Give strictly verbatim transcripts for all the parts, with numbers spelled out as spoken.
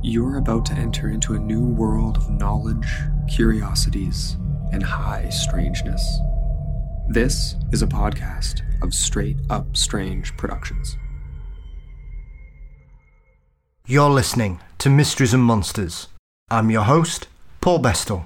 You're about to enter into a new world of knowledge, curiosities, and high strangeness. This is a podcast of Straight Up Strange Productions. You're listening to Mysteries and Monsters. I'm your host, Paul Bestel.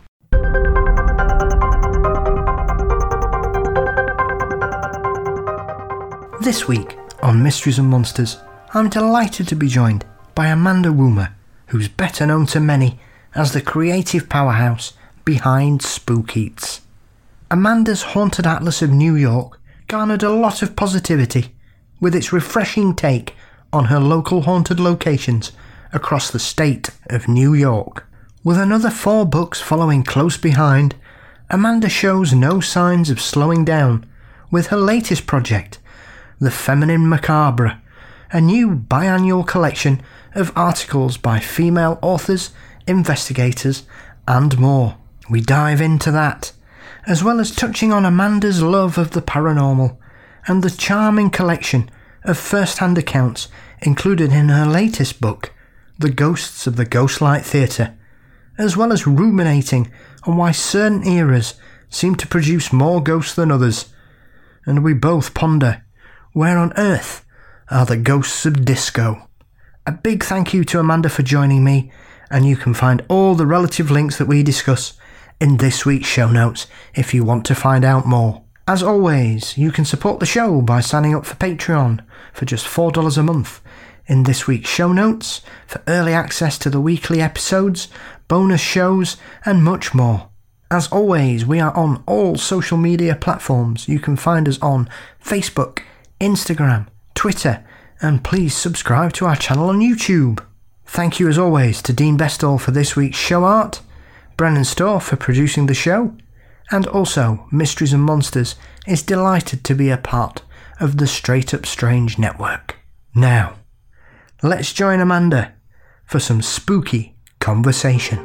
This week on Mysteries and Monsters, I'm delighted to be joined by Amanda Woomer, who's better known to many as the creative powerhouse behind Spook Eats. Amanda's Haunted Atlas of New York garnered a lot of positivity with its refreshing take on her local haunted locations across the state of New York. With another four books following close behind, Amanda shows no signs of slowing down with her latest project, The Feminine Macabre, a new biannual collection of articles by female authors, investigators, and more. We dive into that, as well as touching on Amanda's love of the paranormal and the charming collection of first-hand accounts included in her latest book, The Ghosts of the Ghostlight Theatre, as well as ruminating on why certain eras seem to produce more ghosts than others. And we both ponder, where on earth are the ghosts of disco? A big thank you to Amanda for joining me, and you can find all the relative links that we discuss in this week's show notes if you want to find out more. As always, you can support the show by signing up for Patreon for just four dollars a month. In this week's show notes, for early access to the weekly episodes, bonus shows, and much more. As always, we are on all social media platforms. You can find us on Facebook, Instagram, Twitter, and please subscribe to our channel on YouTube. Thank you as always to Dean Bestel for this week's show art, Brennan Storr for producing the show, and also Mysteries and Monsters is delighted to be a part of the Straight Up Strange network. Now, let's join Amanda for some spooky conversation.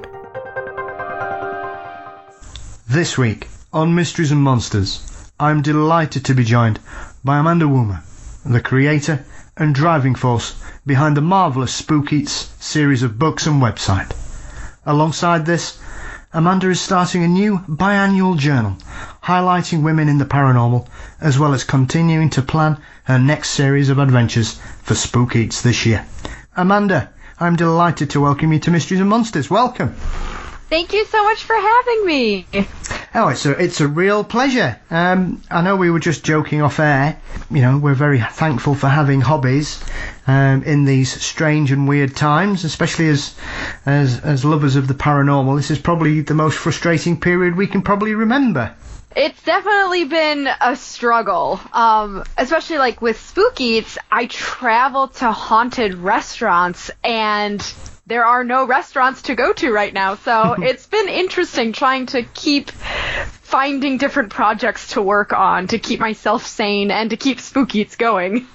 This week on Mysteries and Monsters, I'm delighted to be joined by Amanda Woomer, the creator and driving force behind the marvellous Spook Eats series of books and website. Alongside this, Amanda is starting a new biannual journal highlighting women in the paranormal, as well as continuing to plan her next series of adventures for Spook Eats this year. Amanda, I'm delighted to welcome you to Mysteries and Monsters. Welcome. Thank you so much for having me. Oh, it's a, it's a real pleasure. Um, I know we were just joking off air. You know, we're very thankful for having hobbies um, in these strange and weird times, especially as, as as lovers of the paranormal. This is probably the most frustrating period we can probably remember. It's definitely been a struggle, um, especially like with Spook Eats. I travel to haunted restaurants and there are no restaurants to go to right now, so it's been interesting trying to keep finding different projects to work on to keep myself sane and to keep Spook Eats going.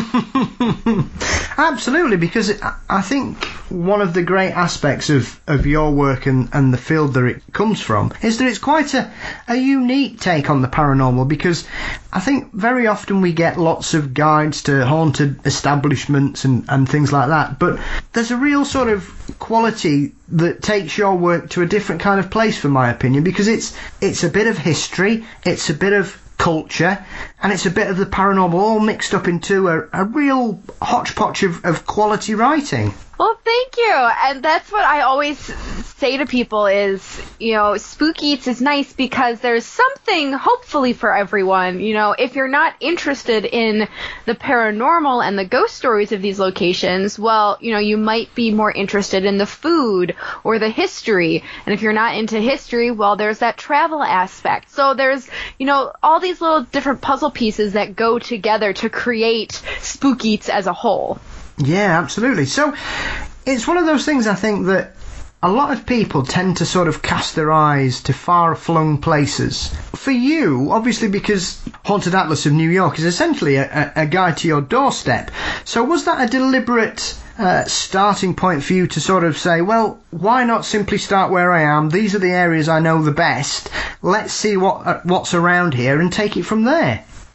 Absolutely, because I think one of the great aspects of, of your work and, and the field that it comes from is that it's quite a, a unique take on the paranormal, because I think very often we get lots of guides to haunted establishments and, and things like that, but there's a real sort of quality that takes your work to a different kind of place, for my opinion, because it's it's a bit of history, it's a bit of culture, and it's a bit of the paranormal all mixed up into a, a real hodgepodge of, of quality writing. Well, thank you. And that's what I always say to people is, you know, Spook Eats is nice because there's something hopefully for everyone. You know, if you're not interested in the paranormal and the ghost stories of these locations, well, you know, you might be more interested in the food or the history. And if you're not into history, well, there's that travel aspect. So there's, you know, all these little different puzzle pieces that go together to create Spook Eats as a whole. Yeah, absolutely. So it's one of those things, I think, that a lot of people tend to sort of cast their eyes to far-flung places. For you, obviously, because Haunted Atlas of New York is essentially a, a guide to your doorstep. So was that a deliberate uh, starting point for you to sort of say, well, why not simply start where I am? These are the areas I know the best. Let's see what uh, what's around here and take it from there.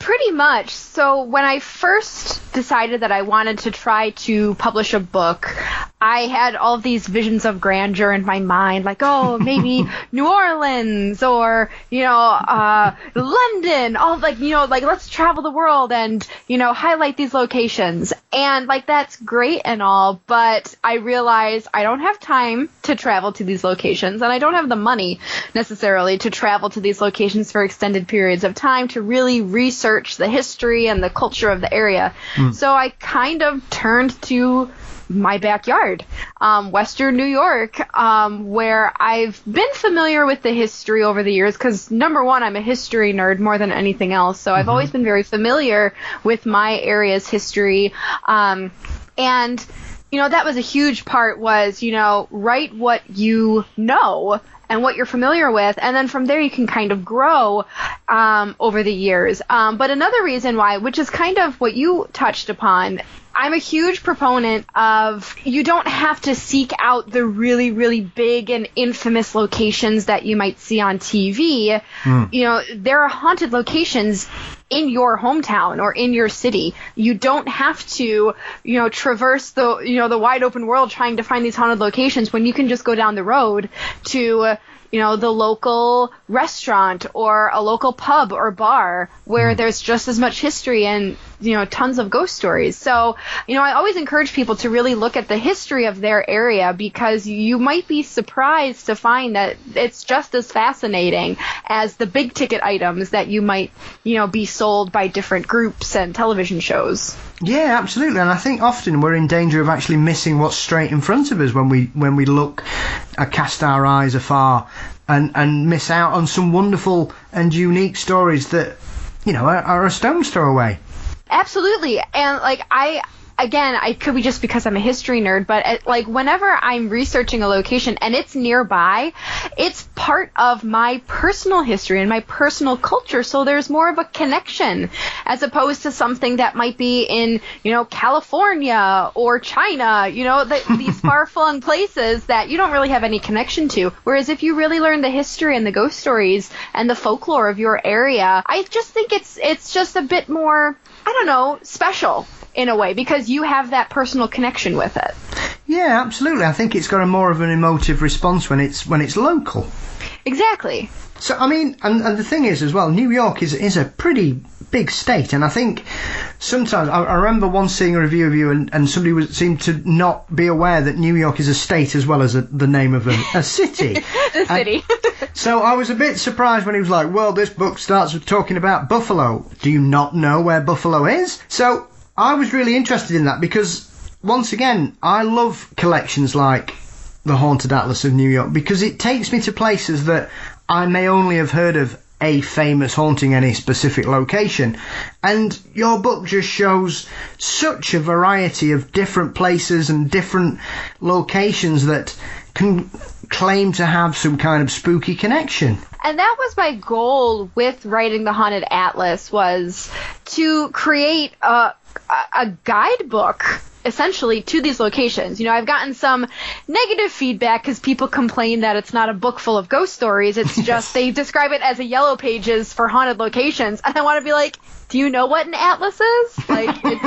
Pretty much. So when I first decided that I wanted to try to publish a book, I had all of these visions of grandeur in my mind, like, oh, maybe New Orleans or, you know, uh, London, all like, you know, like, let's travel the world and, you know, highlight these locations. And, like, that's great and all, but I realized I don't have time to travel to these locations, and I don't have the money necessarily to travel to these locations for extended periods of time to really research the history and the culture of the area. Mm. So I kind of turned to my backyard, um, Western New York, um, where I've been familiar with the history over the years because, number one, I'm a history nerd more than anything else, so mm-hmm. I've always been very familiar with my area's history, um, and, you know, that was a huge part was, you know, write what you know and what you're familiar with, and then from there you can kind of grow um, over the years. Um, but another reason why, which is kind of what you touched upon, I'm a huge proponent of you don't have to seek out the really, really big and infamous locations that you might see on T V. Mm. You know, there are haunted locations in your hometown or in your city. You don't have to, you know, traverse the, you know, the wide open world trying to find these haunted locations when you can just go down the road to, uh, you know, the local restaurant or a local pub or bar where mm. there's just as much history and, you know, tons of ghost stories. So, you know, I always encourage people to really look at the history of their area because you might be surprised to find that it's just as fascinating as the big ticket items that you might, you know, be sold by different groups and television shows. Yeah, absolutely. And I think often we're in danger of actually missing what's straight in front of us when we when we look, uh, cast our eyes afar and, and miss out on some wonderful and unique stories that, you know, are, are a stone's throw away. Absolutely. And, like, I, again, I could be just because I'm a history nerd, but, uh, like, whenever I'm researching a location and it's nearby, it's part of my personal history and my personal culture, so there's more of a connection as opposed to something that might be in, you know, California or China, you know, the, these far-flung places that you don't really have any connection to. Whereas if you really learn the history and the ghost stories and the folklore of your area, I just think it's it's just a bit more, I don't know, special in a way because you have that personal connection with it. Yeah, absolutely. I think it's got a more of an emotive response when it's when it's local. Exactly. So, I mean, and, and the thing is as well, New York is is a pretty big state, and I think sometimes, I, I remember once seeing a review of you and, and somebody was, seemed to not be aware that New York is a state as well as a, the name of a, a city. The city. So I was a bit surprised when he was like, well, this book starts with talking about Buffalo. Do you not know where Buffalo is? So I was really interested in that because, once again, I love collections like The Haunted Atlas of New York because it takes me to places that I may only have heard of a famous haunting any specific location. And your book just shows such a variety of different places and different locations that can claim to have some kind of spooky connection. And that was my goal with writing The Haunted Atlas, was to create a, a guidebook essentially to these locations. You know, I've gotten some negative feedback because people complain that it's not a book full of ghost stories. It's just they describe it as a yellow pages for haunted locations. And I want to be like, do you know what an atlas is? Like, it's,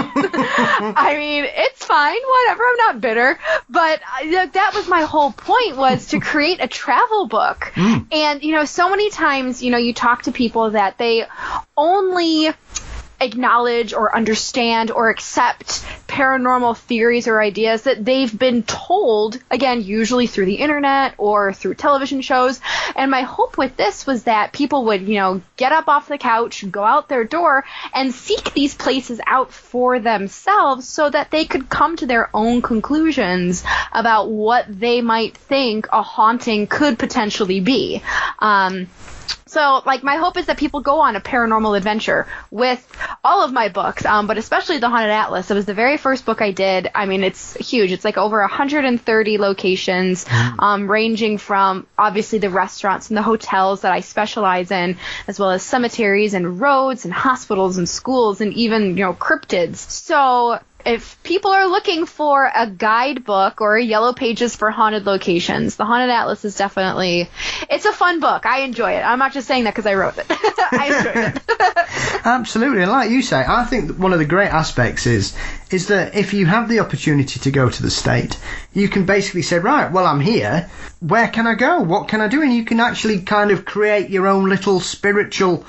I mean, it's fine, whatever. I'm not bitter. But uh, that was my whole point, was to create a travel book. Mm. And, you know, so many times, you know, you talk to people that they only acknowledge or understand or accept paranormal theories or ideas that they've been told, again, usually through the internet or through television shows. And my hope with this was that people would, you know, get up off the couch, go out their door, and seek these places out for themselves so that they could come to their own conclusions about what they might think a haunting could potentially be. Um, So, like, my hope is that people go on a paranormal adventure with all of my books, um, but especially The Haunted Atlas. It was the very first book I did. I mean, it's huge. It's like over one hundred thirty locations, um, ranging from, obviously, the restaurants and the hotels that I specialize in, as well as cemeteries and roads and hospitals and schools and even, you know, cryptids. So if people are looking for a guidebook or a yellow pages for haunted locations, the Haunted Atlas is definitely, it's a fun book. I enjoy it. I'm not just saying that because I wrote it. I enjoyed it. Absolutely. And like you say, I think one of the great aspects is is that if you have the opportunity to go to the state, you can basically say, right, well, I'm here. Where can I go? What can I do? And you can actually kind of create your own little spiritual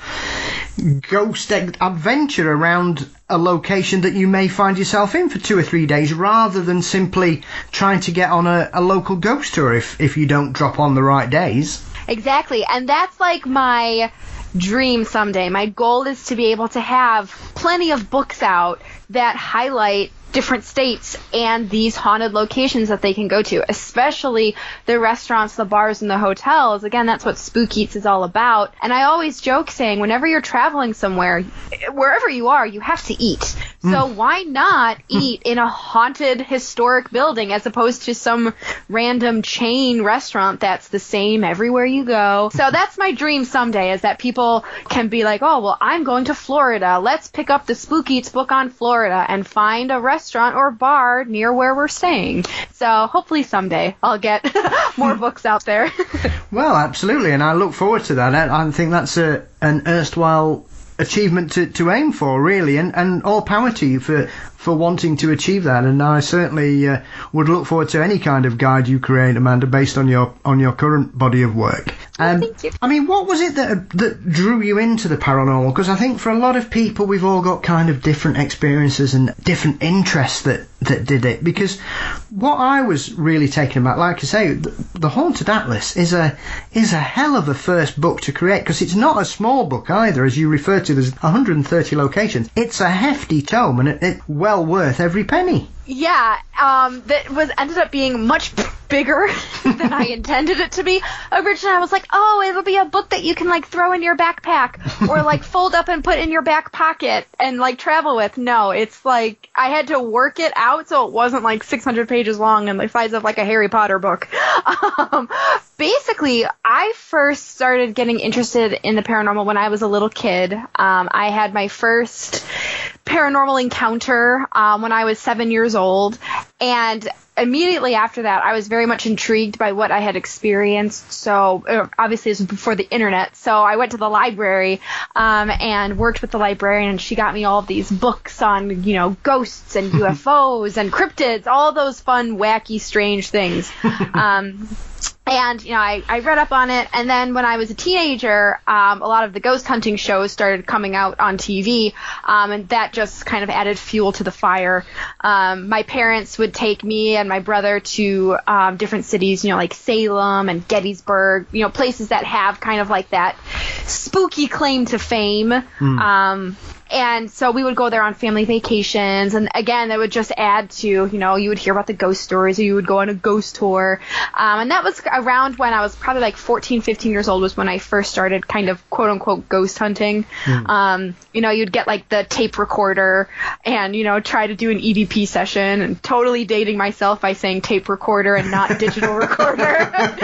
ghost adventure around a location that you may find yourself in for two or three days, rather than simply trying to get on a, a local ghost tour if, if you don't drop on the right days. Exactly. And that's like my dream someday. My goal is to be able to have plenty of books out that highlight different states and these haunted locations that they can go to, especially the restaurants, the bars, and the hotels. Again, that's what Spook Eats is all about. And I always joke saying, whenever you're traveling somewhere, wherever you are, you have to eat. So mm. why not eat in a haunted historic building as opposed to some random chain restaurant that's the same everywhere you go? So that's my dream someday, is that people can be like, oh, well, I'm going to Florida. Let's pick up the Spook Eats book on Florida and find a restaurant restaurant or bar near where we're staying. So hopefully someday I'll get more books out there. Well, absolutely, and I look forward to that. I think that's a an erstwhile achievement to, to aim for, really, and, and all power to you for, for wanting to achieve that. And I certainly uh, would look forward to any kind of guide you create, Amanda, based on your on your current body of work. Um, Thank you. I mean, what was it that that drew you into the paranormal? Because I think for a lot of people, we've all got kind of different experiences and different interests that, that did it. Because what I was really taken about, like I say, the, the Haunted Atlas is a is a hell of a first book to create, because it's not a small book either, as you refer to. There's one hundred thirty locations. It's a hefty tome, and it, it's well worth every penny. Yeah, um, that was ended up being much bigger than I intended it to be. Originally, I was like, oh, it'll be a book that you can, like, throw in your backpack or, like, fold up and put in your back pocket and, like, travel with. No, it's, like, I had to work it out so it wasn't, like, six hundred pages long and the size of, like, a Harry Potter book. Um, basically, I first started getting interested in the paranormal when I was a little kid. Um, I had my first paranormal encounter um, when I was seven years old, and immediately after that, I was very much intrigued by what I had experienced. So uh, obviously this was before the internet, so I went to the library um, and worked with the librarian, and she got me all of these books on, you know, ghosts and U F Os and cryptids, all those fun, wacky, strange things. Um, And, you know, I, I read up on it, and then when I was a teenager, um, a lot of the ghost hunting shows started coming out on T V, um, and that just kind of added fuel to the fire. Um, my parents would take me and my brother to um, different cities, you know, like Salem and Gettysburg, you know, places that have kind of like that spooky claim to fame. Mm. Um And so we would go there on family vacations, and again, that would just add to, you know, you would hear about the ghost stories, or you would go on a ghost tour. Um, and that was around when I was probably like fourteen, fifteen years old was when I first started kind of quote unquote ghost hunting. Mm. Um, you know, you'd get like the tape recorder and, you know, try to do an E V P session, and totally dating myself by saying tape recorder and not digital recorder.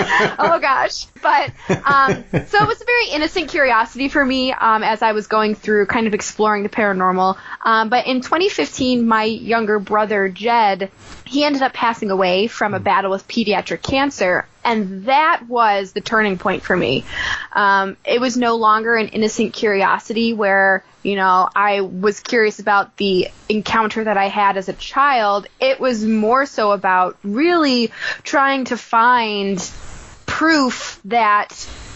Oh gosh. But, um, so it was a very innocent curiosity for me, um, as I was going through kind of exploring the paranormal. Um, but in twenty fifteen, my younger brother, Jed, he ended up passing away from a battle with pediatric cancer. And that was the turning point for me. Um, it was no longer an innocent curiosity where, you know, I was curious about the encounter that I had as a child. It was more so about really trying to find proof that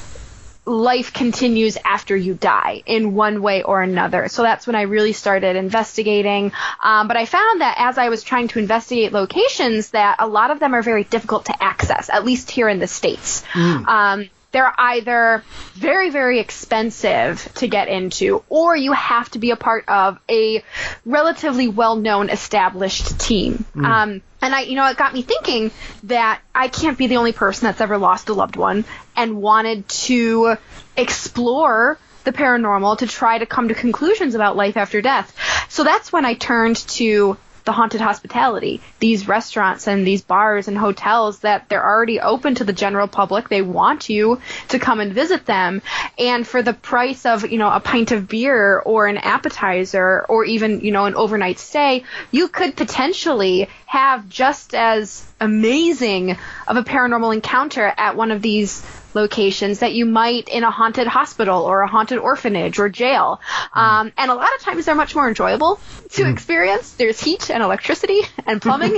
life continues after you die in one way or another. So that's when I really started investigating. Um, but I found that as I was trying to investigate locations, that a lot of them are very difficult to access, at least here in the States. Mm. Um, they're either very, very expensive to get into, or you have to be a part of a relatively well-known established team. Mm. Um, and I, you know, it got me thinking that I can't be the only person that's ever lost a loved one and wanted to explore the paranormal to try to come to conclusions about life after death. So that's when I turned to the haunted hospitality, these restaurants and these bars and hotels that they're already open to the general public. They want you to come and visit them. And for the price of, you know, a pint of beer or an appetizer or even, you know, an overnight stay, you could potentially have just as amazing of a paranormal encounter at one of these locations that you might in a haunted hospital or a haunted orphanage or jail. Mm. Um, and a lot of times they're much more enjoyable to mm. experience. There's heat and electricity and plumbing,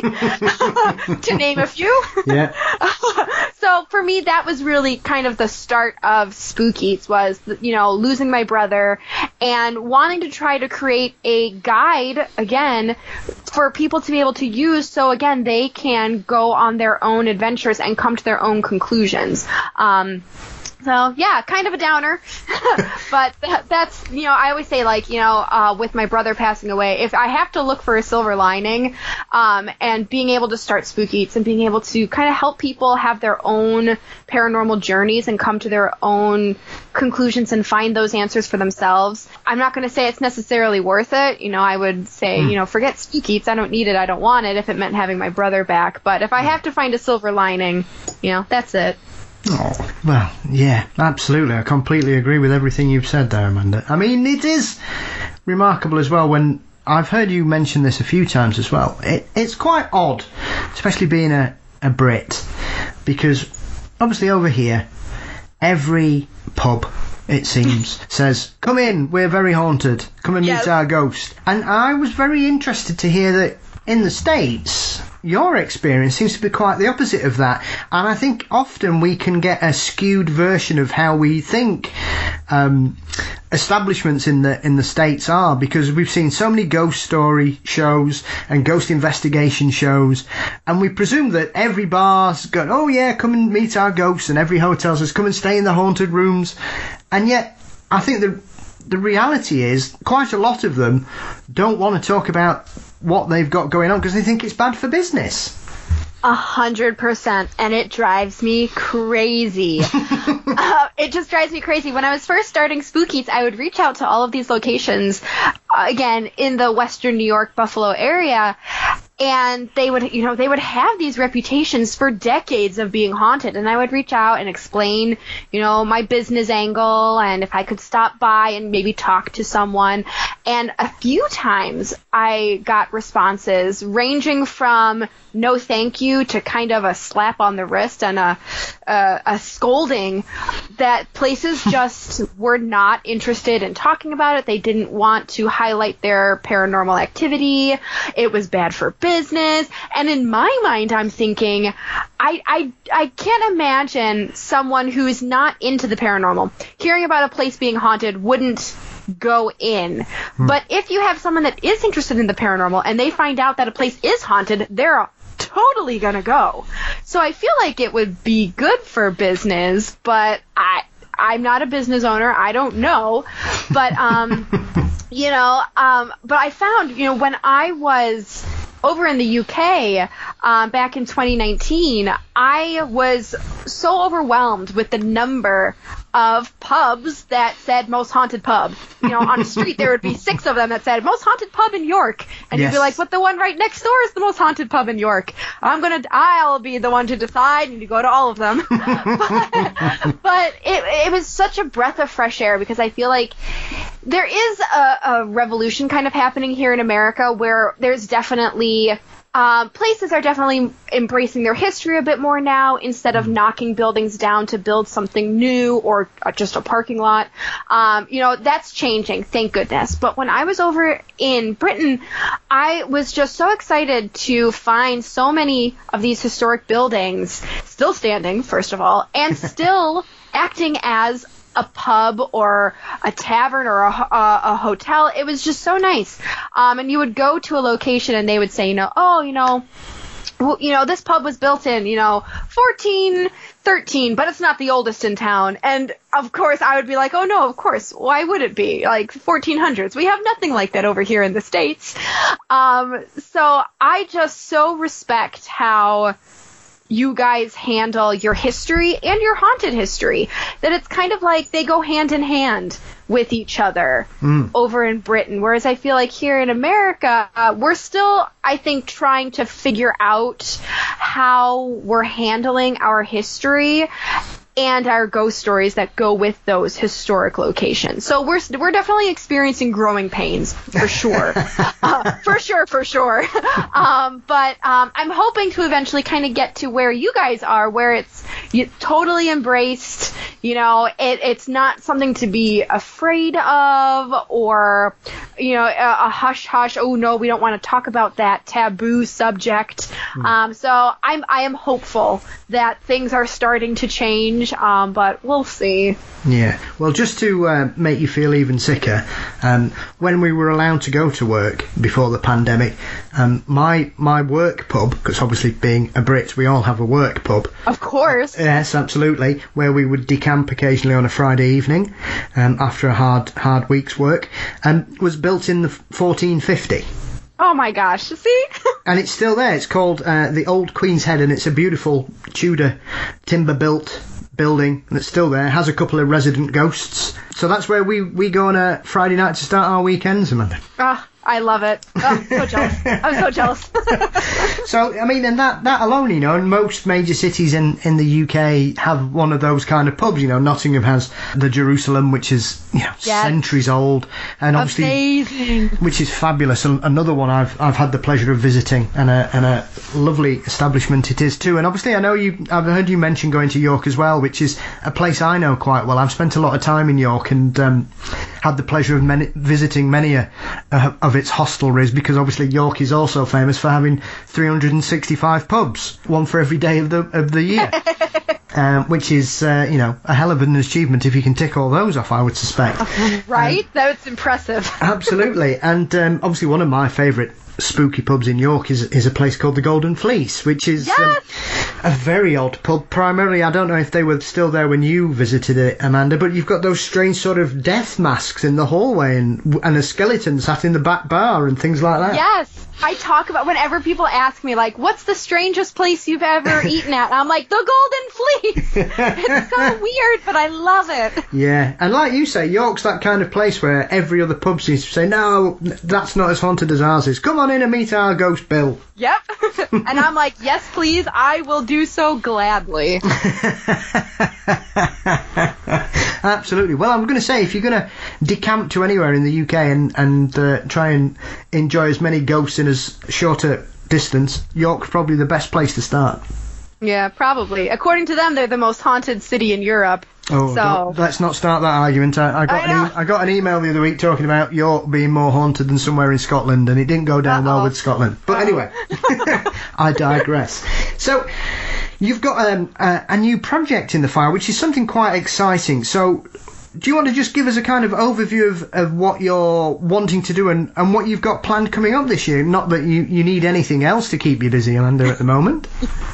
to name a few. Yeah. So for me, that was really kind of the start of Spook Eats, was, you know, losing my brother and wanting to try to create a guide, again, for people to be able to use so, again, they can go on their own adventures and come to their own conclusions. Um, So, yeah, kind of a downer, but that, that's, you know, I always say, like, you know, uh, with my brother passing away, if I have to look for a silver lining, um, and being able to start Spook Eats and being able to kind of help people have their own paranormal journeys and come to their own conclusions and find those answers for themselves, I'm not going to say it's necessarily worth it. You know, I would say, mm. you know, forget Spook Eats, I don't need it, I don't want it, if it meant having my brother back. But if I have to find a silver lining, you know, that's it. Oh, well, yeah, absolutely. I completely agree with everything you've said there, Amanda. I mean, it is remarkable as well when I've heard you mention this a few times as well. It, it's quite odd, especially being a, a Brit, because obviously over here, every pub, it seems, says, come in, we're very haunted, come and meet yes. our ghost. And I was very interested to hear that in the States, your experience seems to be quite the opposite of that, and I think often we can get a skewed version of how we think um, establishments in the in the States are, because we've seen so many ghost story shows and ghost investigation shows, and we presume that every bar's going, oh yeah, come and meet our ghosts, and every hotel says, come and stay in the haunted rooms, and yet I think the the reality is quite a lot of them don't want to talk about what they've got going on because they think it's bad for business. A hundred percent, and it drives me crazy. uh, it just drives me crazy. When I was first starting Spook Eats, I would reach out to all of these locations, uh, again, in the Western New York, Buffalo area, and they would, you know, they would have these reputations for decades of being haunted. And I would reach out and explain, you know, my business angle and if I could stop by and maybe talk to someone. And a few times I got responses ranging from no thank you to kind of a slap on the wrist and a, a, a scolding, that places just were not interested in talking about it. They didn't want to highlight their paranormal activity. It was bad for business. And in my mind, I'm thinking, I, I, I can't imagine someone who's not into the paranormal hearing about a place being haunted wouldn't go in. Hmm. But if you have someone that is interested in the paranormal and they find out that a place is haunted, they're totally gonna go. So I feel like it would be good for business, but I I'm not a business owner. I don't know. But um you know, um but I found, you know, when I was over in the U K um, back in twenty nineteen, I was so overwhelmed with the number of pubs that said most haunted pub. You know, on the street there would be six of them that said most haunted pub in York, and yes. You'd be like, but the one right next door is the most haunted pub in York. I'm gonna, I'll be the one to decide, and you go to all of them. but but it, it was such a breath of fresh air, because I feel like there is a, a revolution kind of happening here in America where there's definitely Um, places are definitely embracing their history a bit more now, instead of knocking buildings down to build something new or uh, just a parking lot. Um, you know, that's changing, thank goodness. But when I was over in Britain, I was just so excited to find so many of these historic buildings still standing, first of all, and still acting as a pub or a tavern or a, a, a hotel. It was just so nice. Um, and you would go to a location and they would say, you know, oh, you know, well, you know, this pub was built in, you know, fourteen thirteen, but it's not the oldest in town. And of course I would be like, oh no, of course. Why would it be? Like fourteen hundreds. We have nothing like that over here in the States. Um, so I just so respect how you guys handle your history and your haunted history. That it's kind of like they go hand in hand with each other mm. over in Britain. Whereas I feel like here in America, uh, we're still, I think, trying to figure out how we're handling our history and our ghost stories that go with those historic locations. So we're we're definitely experiencing growing pains, for sure. uh, for sure, for sure. um, but um, I'm hoping to eventually kind of get to where you guys are, where it's you, totally embraced. You know, it, it's not something to be afraid of, or, you know, a, a hush-hush, oh, no, we don't want to talk about that taboo subject. Mm. Um, so I'm I am hopeful that things are starting to change. Um, but we'll see. Yeah. Well, just to uh, make you feel even sicker, um, when we were allowed to go to work before the pandemic, um, my my work pub, because obviously being a Brit, we all have a work pub. Of course. Yes, absolutely. Where we would decamp occasionally on a Friday evening um, after a hard hard week's work, um, was built in the fourteen fifty. Oh my gosh, see? And it's still there. It's called uh, the Old Queen's Head, and it's a beautiful Tudor timber-built building, and it's still there. It has a couple of resident ghosts. So that's where we, we go on a Friday night to start our weekends, Amanda. Ah, I love it. Oh, I'm so jealous. I'm so jealous. So, I mean, and that, that alone, you know, and most major cities in, in the U K have one of those kind of pubs. You know, Nottingham has the Jerusalem, which is, you know, yes. centuries old, and obviously, amazing. Which is fabulous. And another one I've I've had the pleasure of visiting, and a and a lovely establishment it is too. And obviously, I know you. I've heard you mention going to York as well, which is a place I know quite well. I've spent a lot of time in York, and um, had the pleasure of many, visiting many a, uh, of its hostelries, because obviously York is also famous for having three hundred sixty-five pubs, one for every day of the of the year. Um, which is, uh, you know, a hell of an achievement if you can tick all those off, I would suspect. Right? Um, That's impressive. Absolutely. And um, obviously one of my favourite spooky pubs in York is is a place called the Golden Fleece, which is yes! um, a very odd pub. Primarily, I don't know if they were still there when you visited it, Amanda, but you've got those strange sort of death masks in the hallway, and and a skeleton sat in the back bar and things like that. Yes. I talk about, whenever people ask me, like, what's the strangest place you've ever eaten at? And I'm like, the Golden Fleece. It's so weird, but I love it. Yeah, and like you say, York's that kind of place where every other pub seems to say, no, that's not as haunted as ours is. Come on in and meet our ghost Bill. Yep. And I'm like, yes, please, I will do so gladly. Absolutely. Well, I'm going to say, if you're going to decamp to anywhere in the U K and, and uh, try and enjoy as many ghosts in as short a distance, York's probably the best place to start. Yeah, probably. According to them, they're the most haunted city in Europe. Oh, so. Let's not start that argument. I, I got I, an e- I got an email the other week talking about York being more haunted than somewhere in Scotland, and it didn't go down Uh-oh. well with Scotland. But anyway, I digress. So, you've got um, a, a new project in the fire, which is something quite exciting. So, do you want to just give us a kind of overview of, of what you're wanting to do and, and what you've got planned coming up this year? Not that you, you need anything else to keep you busy, Amanda, at the moment.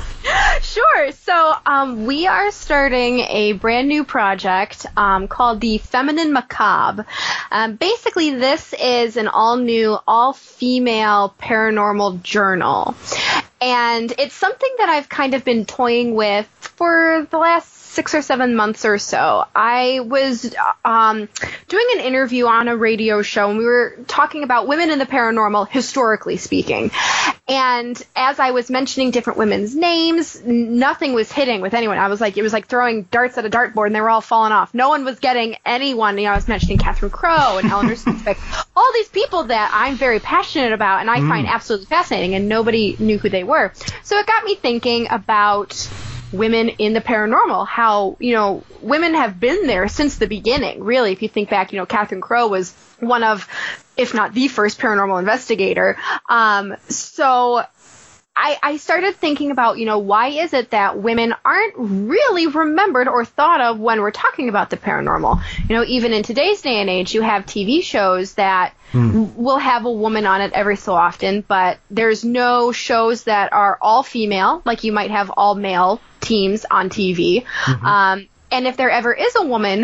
Sure. So um, we are starting a brand new project um, called the Feminine Macabre. Um, basically, this is an all-new, all-female paranormal journal. And it's something that I've kind of been toying with for the last six or seven months or so. I was um, doing an interview on a radio show, and we were talking about women in the paranormal, historically speaking. And as I was mentioning different women's names, nothing was hitting with anyone. I was like, it was like throwing darts at a dartboard, and they were all falling off. No one was getting anyone. You know, I was mentioning Catherine Crowe and Eleanor Smith, all these people that I'm very passionate about and I mm. find absolutely fascinating, and nobody knew who they were. So it got me thinking about women in the paranormal, how, you know, women have been there since the beginning, really. If you think back, you know, Catherine Crowe was one of, if not the first paranormal investigator. Um, so I, I started thinking about, you know, why is it that women aren't really remembered or thought of when we're talking about the paranormal? You know, even in today's day and age, you have T V shows that mm. will have a woman on it every so often, but there's no shows that are all female, like you might have all male teams on T V. Mm-hmm. Um, and if there ever is a woman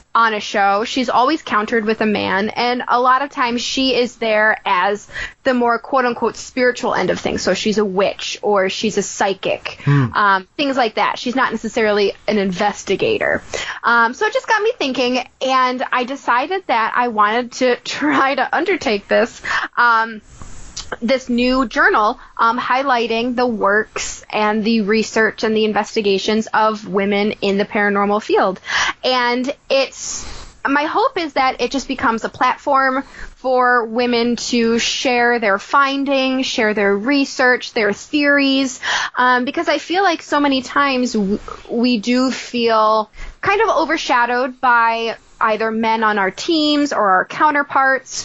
on a show, she's always countered with a man, and a lot of times she is there as the more quote-unquote spiritual end of things. So she's a witch, or she's a psychic, mm. um, things like that. She's not necessarily an investigator. Um, so it just got me thinking, and I decided that I wanted to try to undertake this um, this new journal um, highlighting the works and the research and the investigations of women in the paranormal field. And it's my hope is that it just becomes a platform for women to share their findings, share their research, their theories, um, because I feel like so many times w- we do feel kind of overshadowed by either men on our teams or our counterparts,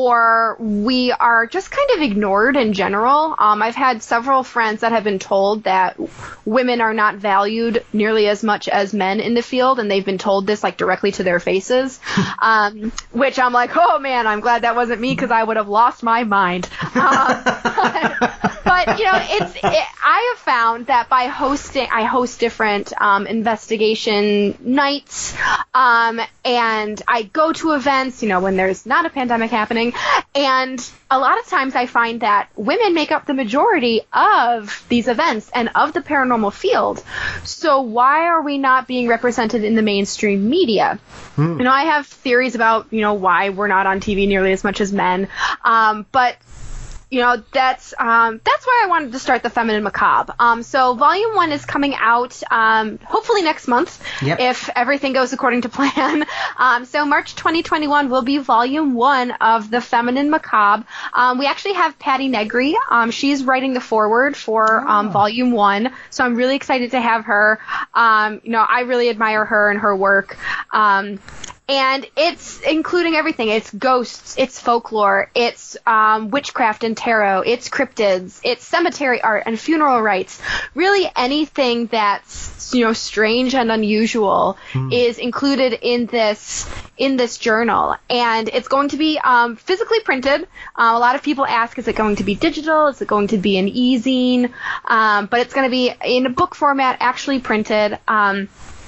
or we are just kind of ignored in general. Um, I've had several friends that have been told that women are not valued nearly as much as men in the field, and they've been told this like directly to their faces, um, which I'm like, oh man, I'm glad that wasn't me, because I would have lost my mind. Um, but, but, you know, it's it, I have found that by hosting, I host different um, investigation nights, um, and And I go to events, you know, when there's not a pandemic happening. And a lot of times I find that women make up the majority of these events and of the paranormal field. So why are we not being represented in the mainstream media? Mm. You know, I have theories about, you know, why we're not on T V nearly as much as men. Um, but You know, that's um, that's why I wanted to start the Feminine Macabre. Um, so volume one is coming out um, hopefully next month, yep. if everything goes according to plan. Um, so March twenty twenty-one will be volume one of the Feminine Macabre. Um, we actually have Patty Negri. Um, she's writing the foreword for um, oh. volume one, so I'm really excited to have her. Um, you know, I really admire her and her work. Um, And it's including everything. It's ghosts, it's folklore, it's um, witchcraft and tarot, it's cryptids, it's cemetery art and funeral rites. Really anything that's, you know, strange and unusual mm. is included in this in this journal. And it's going to be um, physically printed. Uh, a lot of people ask, is it going to be digital? Is it going to be an e-zine? Um, but it's going to be in a book format, actually printed. Um,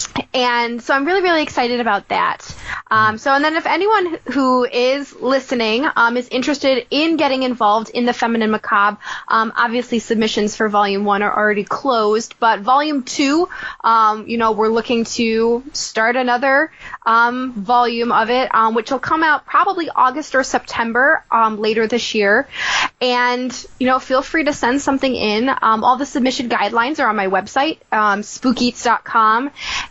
And so I'm really, really excited about that. Um, so, and then if anyone who is listening um, is interested in getting involved in the Feminine Macabre, um, obviously submissions for Volume one are already closed. But Volume two, um, you know, we're looking to start another um, volume of it, um, which will come out probably August or September um, later this year. And, you know, feel free to send something in. Um, all the submission guidelines are on my website, um, spook eats dot com.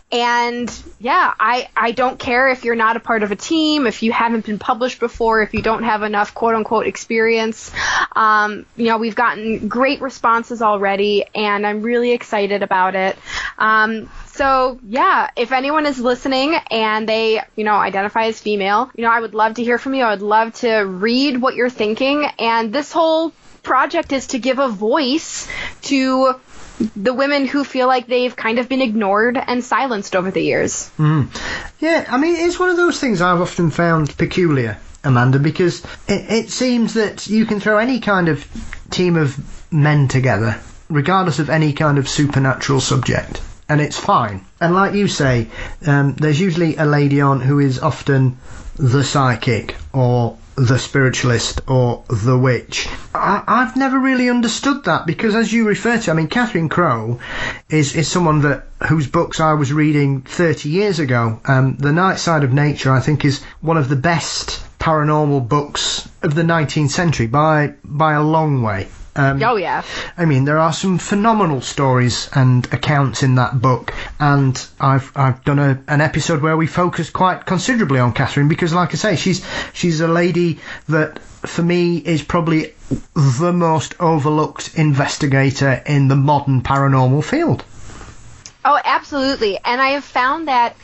And yeah, I, I don't care if you're not a part of a team, if you haven't been published before, if you don't have enough quote unquote experience. Um, you know, we've gotten great responses already, and I'm really excited about it. Um, so yeah, if anyone is listening and they, you know, identify as female, you know, I would love to hear from you. I would love to read what you're thinking. And this whole project is to give a voice to the women who feel like they've kind of been ignored and silenced over the years. Mm. Yeah, I mean, it's one of those things I've often found peculiar, Amanda, because it, it seems that you can throw any kind of team of men together, regardless of any kind of supernatural subject, and it's fine. And like you say, um, there's usually a lady on who is often the psychic or the spiritualist or the witch. I, I've never really understood that, because as you refer to, I mean, Catherine Crowe is, is someone that whose books I was reading thirty years ago. Um, The Night Side of Nature, I think, is one of the best paranormal books of the nineteenth century by by a long way. Um, oh, yeah. I mean, there are some phenomenal stories and accounts in that book, and I've I've done a, an episode where we focused quite considerably on Catherine, because, like I say, she's she's a lady that, for me, is probably the most overlooked investigator in the modern paranormal field. Oh, absolutely. And I have found that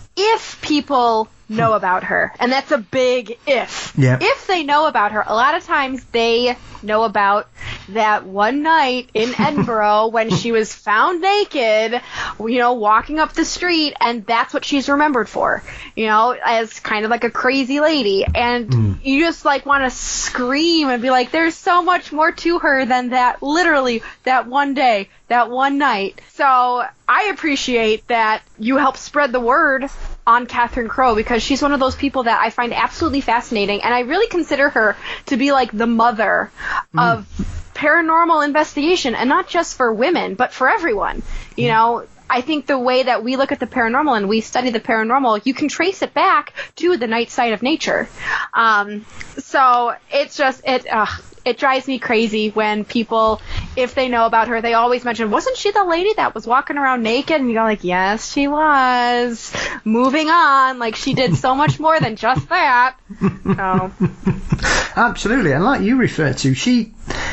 if people know about her, and that's a big if. Yeah. If they know about her, a lot of times they know about that one night in Edinburgh when she was found naked, you know, walking up the street, and that's what she's remembered for, you know, as kind of like a crazy lady. And mm. you just like want to scream and be like, there's so much more to her than that, literally that one day, that one night. So I appreciate that you help spread the word on Catherine Crowe because she's one of those people that I find absolutely fascinating, and I really consider her to be like the mother mm. of paranormal investigation, and not just for women, but for everyone. You yeah. know, I think the way that we look at the paranormal and we study the paranormal, you can trace it back to the night side of nature. Um, so it's just, it, uh, it drives me crazy when people, if they know about her, they always mention, wasn't she the lady that was walking around naked? And you go like, yes, she was. Moving on. Like, she did so much more than just that. So. Absolutely. And like you referred to, she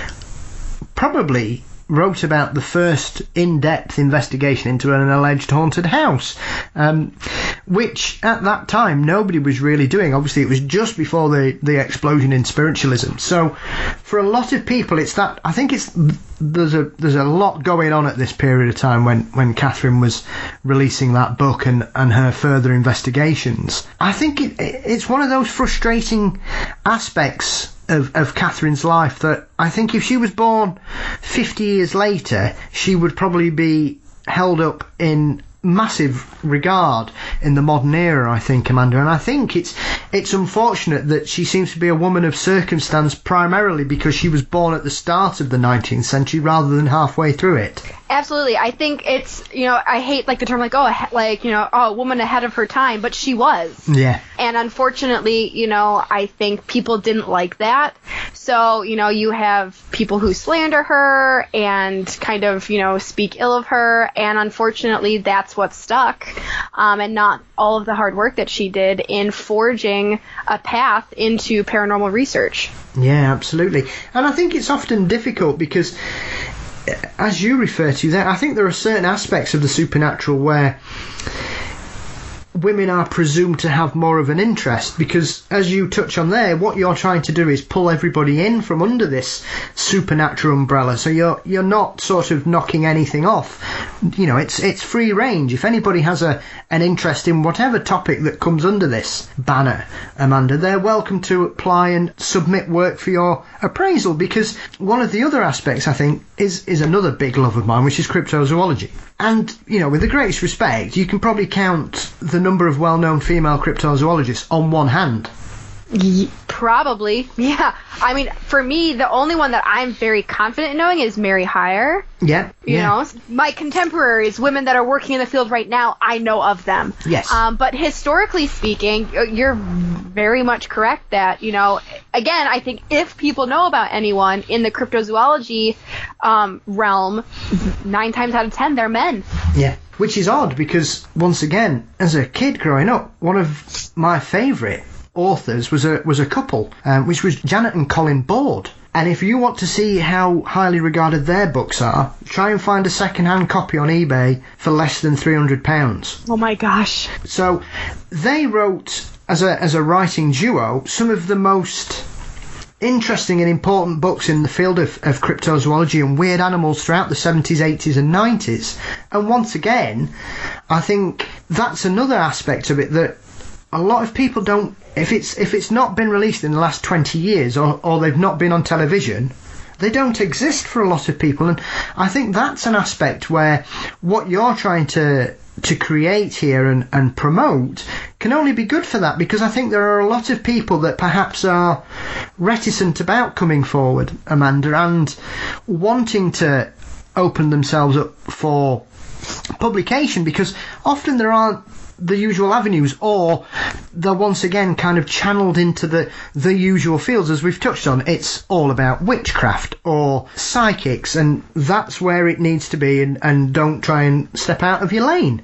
probably wrote about the first in-depth investigation into an alleged haunted house, um, which at that time nobody was really doing. Obviously, it was just before the, the explosion in spiritualism. So for a lot of people, it's that, I think it's there's a there's a lot going on at this period of time when, when Catherine was releasing that book and, and her further investigations. I think it, it's one of those frustrating aspects Of, of Catherine's life that I think if she was born fifty years later, she would probably be held up in massive regard in the modern era, I think, Amanda. And I think it's it's unfortunate that she seems to be a woman of circumstance primarily because she was born at the start of the nineteenth century rather than halfway through it. Absolutely. I think it's, you know, I hate like the term like, oh, like, you know, oh, a woman ahead of her time, but she was. Yeah. And unfortunately, you know, I think people didn't like that. So, you know, you have people who slander her and kind of, you know, speak ill of her. And unfortunately, that's what stuck. Um, and not all of the hard work that she did in forging a path into paranormal research. Yeah, absolutely. And I think it's often difficult because, as you refer to there, I think there are certain aspects of the supernatural where women are presumed to have more of an interest because, as you touch on there, what you're trying to do is pull everybody in from under this supernatural umbrella. So you're you're not sort of knocking anything off. You know, it's it's free range. If anybody has a an interest in whatever topic that comes under this banner, Amanda, they're welcome to apply and submit work for your appraisal, because one of the other aspects, I think, is is another big love of mine, which is cryptozoology. And, you know, with the greatest respect, you can probably count the number of well-known female cryptozoologists on one hand. Probably, yeah. I mean, for me, the only one that I'm very confident in knowing is Mary Hyre. Yeah. You yeah. know, my contemporaries, women that are working in the field right now, I know of them. Yes. Um, but historically speaking, you're very much correct that, you know, again, I think if people know about anyone in the cryptozoology um, realm, nine times out of ten, they're men. Yeah. Which is odd because, once again, as a kid growing up, one of my favourite authors was a was a couple, um, which was Janet and Colin Board. And if you want to see how highly regarded their books are, try and find a second-hand copy on eBay for less than three hundred pounds. Oh my gosh. So they wrote, as a as a writing duo, some of the most interesting and important books in the field of, of cryptozoology and weird animals throughout the seventies, eighties and nineties. And once again, I think that's another aspect of it that a lot of people don't, if it's if it's not been released in the last twenty years or, or they've not been on television, they don't exist for a lot of people. And I think that's an aspect where what you're trying to to create here and, and promote can only be good for that, because I think there are a lot of people that perhaps are reticent about coming forward, Amanda, and wanting to open themselves up for publication, because often there aren't the usual avenues, or they're once again kind of channeled into the the usual fields. As we've touched on, it's all about witchcraft or psychics, and that's where it needs to be, and, and don't try and step out of your lane.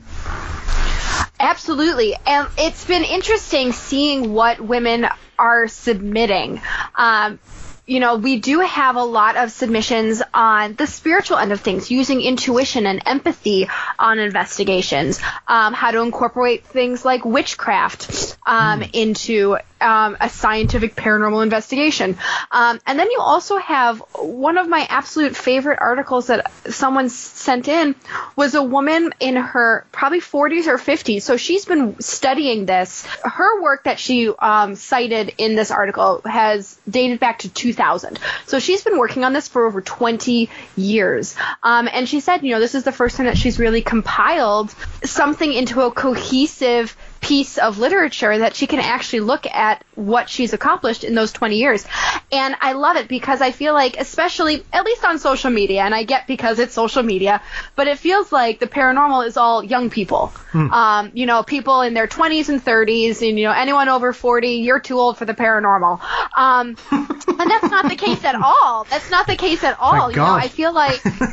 Absolutely. And it's been interesting seeing what women are submitting. Um, You know, we do have a lot of submissions on the spiritual end of things, using intuition and empathy on investigations, um, how to incorporate things like witchcraft um, mm. into um, a scientific paranormal investigation. Um, and then you also have one of my absolute favorite articles that someone sent in was a woman in her probably forties or fifties. So she's been studying this. Her work that she um, cited in this article has dated back to two thousand. So she's been working on this for over twenty years. Um, and she said, you know, this is the first time that she's really compiled something into a cohesive piece of literature that she can actually look at what she's accomplished in those twenty years. And I love it because I feel like, especially, at least on social media, and I get because it's social media, but it feels like the paranormal is all young people. Hmm. Um, you know, people in their twenties and thirties, and, you know, anyone over forty, you're too old for the paranormal. Um, and that's not the case at all. That's not the case at all. Thank you know, God. I feel like, but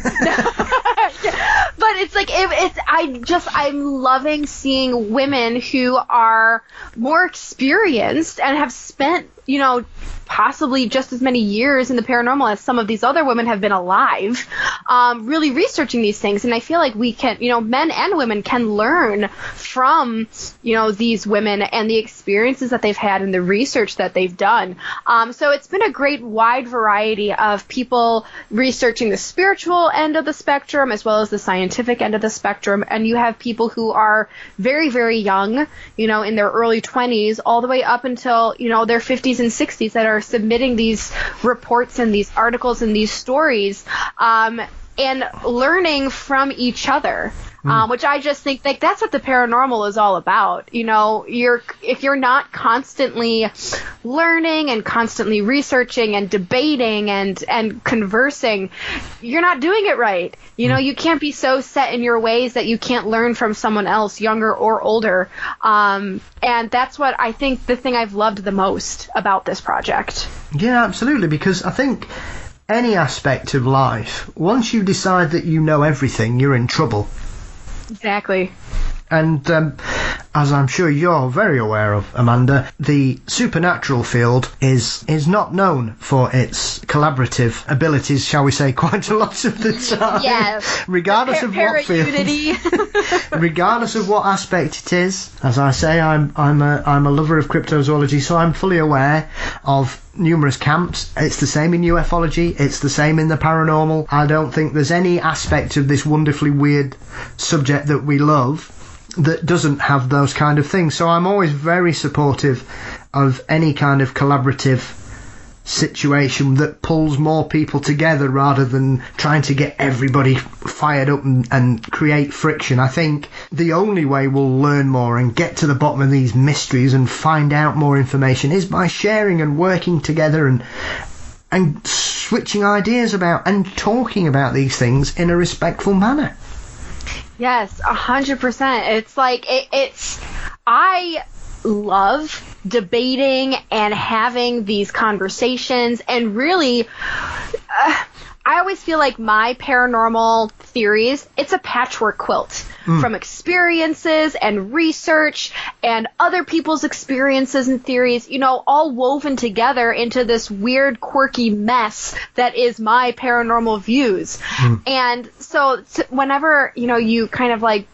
it's like, it, it's, I just, I'm loving seeing women who are more experienced and have spent, you know, possibly just as many years in the paranormal as some of these other women have been alive, um, really researching these things. And I feel like we can, you know, men and women can learn from, you know, these women and the experiences that they've had and the research that they've done. Um, so it's been a great wide variety of people researching the spiritual end of the spectrum as well as the scientific end of the spectrum. And you have people who are very, very young, you know, in their early twenties, all the way up until, you know, their fifties and sixties that are submitting these reports and these articles and these stories, um, and learning from each other, mm. um, which I just think like that's what the paranormal is all about. You know, you're if you're not constantly learning and constantly researching and debating and and conversing, you're not doing it right. You know, you can't be so set in your ways that you can't learn from someone else, younger or older. Um, and that's what I think the thing I've loved the most about this project. Yeah, absolutely, because I think any aspect of life, once you decide that you know everything, you're in trouble. Exactly. And um, as I'm sure you're very aware of, Amanda, the supernatural field is is not known for its collaborative abilities, shall we say, quite a lot of the time. Yes. Regardless of what field, regardless of what aspect it is. As I say, I'm I'm a I'm a lover of cryptozoology, so I'm fully aware of numerous camps. It's the same in ufology, it's the same in the paranormal. I don't think there's any aspect of this wonderfully weird subject that we love that doesn't have those kind of things. So I'm always very supportive of any kind of collaborative situation that pulls more people together rather than trying to get everybody fired up and, and create friction. I think the only way we'll learn more and get to the bottom of these mysteries and find out more information is by sharing and working together and and switching ideas about and talking about these things in a respectful manner. Yes, a hundred percent. It's like it, it's. I love debating and having these conversations, and really, uh, I always feel like my paranormal theories, it's a patchwork quilt mm. from experiences and research and other people's experiences and theories, you know, all woven together into this weird, quirky mess that is my paranormal views. Mm. And so t- whenever, you know, you kind of like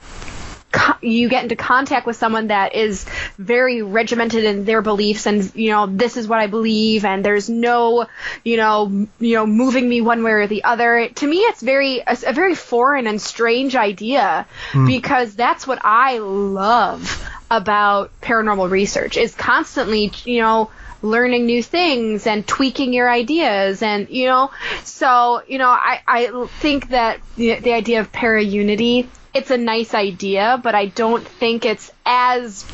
you get into contact with someone that is very regimented in their beliefs and, you know, this is what I believe and there's no, you know, m- you know, moving me one way or the other. To me, it's very, a, a very foreign and strange idea mm. because that's what I love about paranormal research is constantly, you know, learning new things and tweaking your ideas and, you know, so, you know, I, I think that the, the idea of para-unity, it's a nice idea, but I don't think it's as,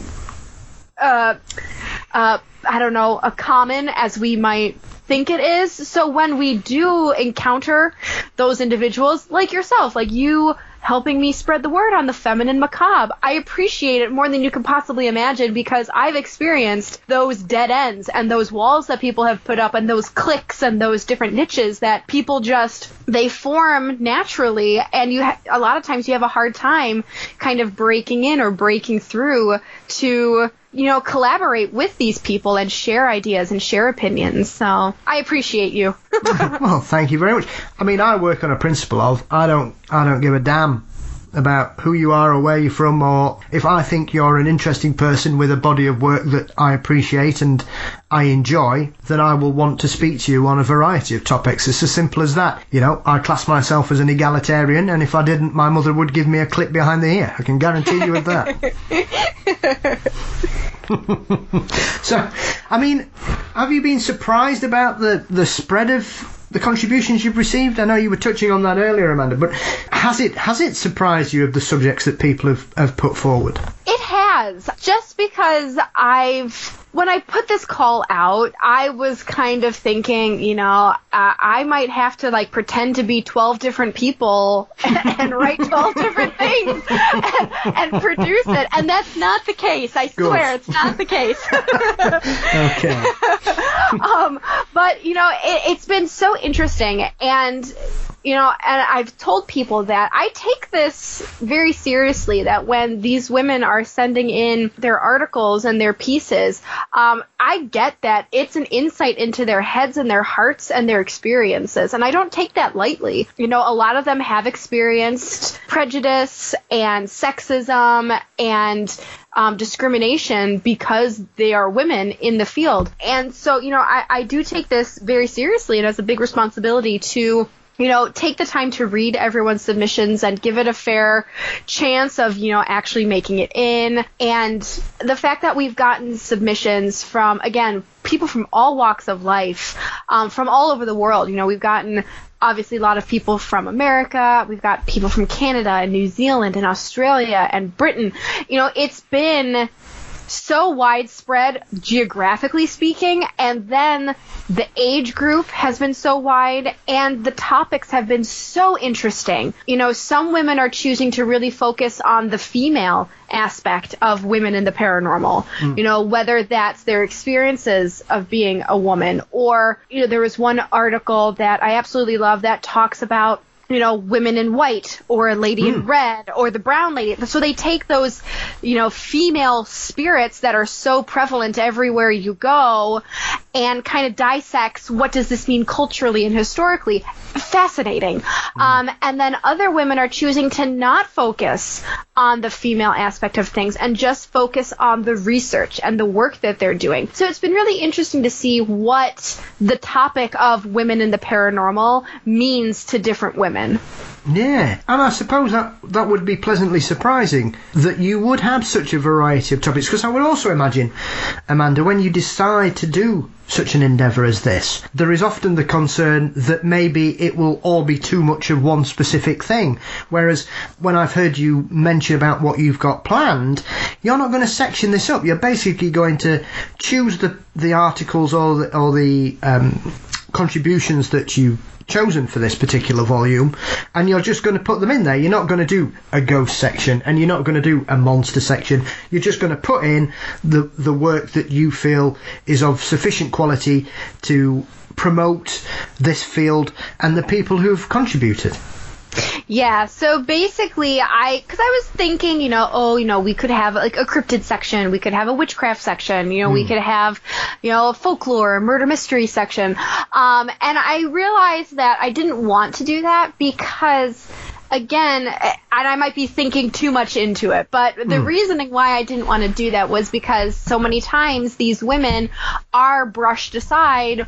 uh, uh, I don't know, a common as we might think it is. So when we do encounter those individuals, like yourself, like you helping me spread the word on the feminine macabre, I appreciate it more than you can possibly imagine because I've experienced those dead ends and those walls that people have put up and those cliques and those different niches that people just, they form naturally, and you ha- a lot of times you have a hard time kind of breaking in or breaking through to, you know, collaborate with these people and share ideas and share opinions. So I appreciate you. Well, thank you very much. I mean, I work on a principle of I don't I don't give a damn about who you are or where you're from, or if I think you're an interesting person with a body of work that I appreciate and I enjoy, then I will want to speak to you on a variety of topics. It's as simple as that. You know, I class myself as an egalitarian, and if I didn't, my mother would give me a clip behind the ear. I can guarantee you of that. So, I mean, have you been surprised about the, the spread of the contributions you've received? I know you were touching on that earlier, Amanda, but has it has it surprised you of the subjects that people have, have put forward? It has. does. Just because I've... When I put this call out, I was kind of thinking, you know, uh, I might have to, like, pretend to be twelve different people and, and write twelve different things and, and produce it. And that's not the case. I swear, it's not the case. Okay. um, but, you know, it, it's been so interesting. And... You know, and I've told people that I take this very seriously, that when these women are sending in their articles and their pieces, um, I get that it's an insight into their heads and their hearts and their experiences. And I don't take that lightly. You know, a lot of them have experienced prejudice and sexism and um, discrimination because they are women in the field. And so, you know, I, I do take this very seriously, and as a big responsibility to you know, take the time to read everyone's submissions and give it a fair chance of, you know, actually making it in. And the fact that we've gotten submissions from, again, people from all walks of life, um, from all over the world. You know, we've gotten obviously a lot of people from America. We've got people from Canada and New Zealand and Australia and Britain. You know, it's been so widespread geographically speaking, and then the age group has been so wide, and the topics have been so interesting. You know, some women are choosing to really focus on the female aspect of women in the paranormal, mm. you know, whether that's their experiences of being a woman, or, you know, there was one article that I absolutely love that talks about, you know, women in white, or a lady mm. in red, or the brown lady. So they take those, you know, female spirits that are so prevalent everywhere you go and kind of dissects what does this mean culturally and historically. Fascinating. Mm. Um, and then other women are choosing to not focus on the female aspect of things and just focus on the research and the work that they're doing. So it's been really interesting to see what the topic of women in the paranormal means to different women. Yeah, and I suppose that that would be pleasantly surprising that you would have such a variety of topics, because I would also imagine, Amanda, when you decide to do such an endeavour as this, there is often the concern that maybe it will all be too much of one specific thing, whereas when I've heard you mention about what you've got planned, you're not going to section this up. You're basically going to choose the, the articles or the, or the um, contributions that you chosen for this particular volume, and you're just going to put them in there. You're not going to do a ghost section, and you're not going to do a monster section. You're just going to put in the the work that you feel is of sufficient quality to promote this field and the people who've contributed. Yeah, so basically, I, because I was thinking, you know, oh, you know, we could have like a cryptid section, we could have a witchcraft section, you know, mm. we could have, you know, a folklore, a murder mystery section. Um, and I realized that I didn't want to do that because, again, and I might be thinking too much into it, but the mm. reasoning why I didn't want to do that was because so many times these women are brushed aside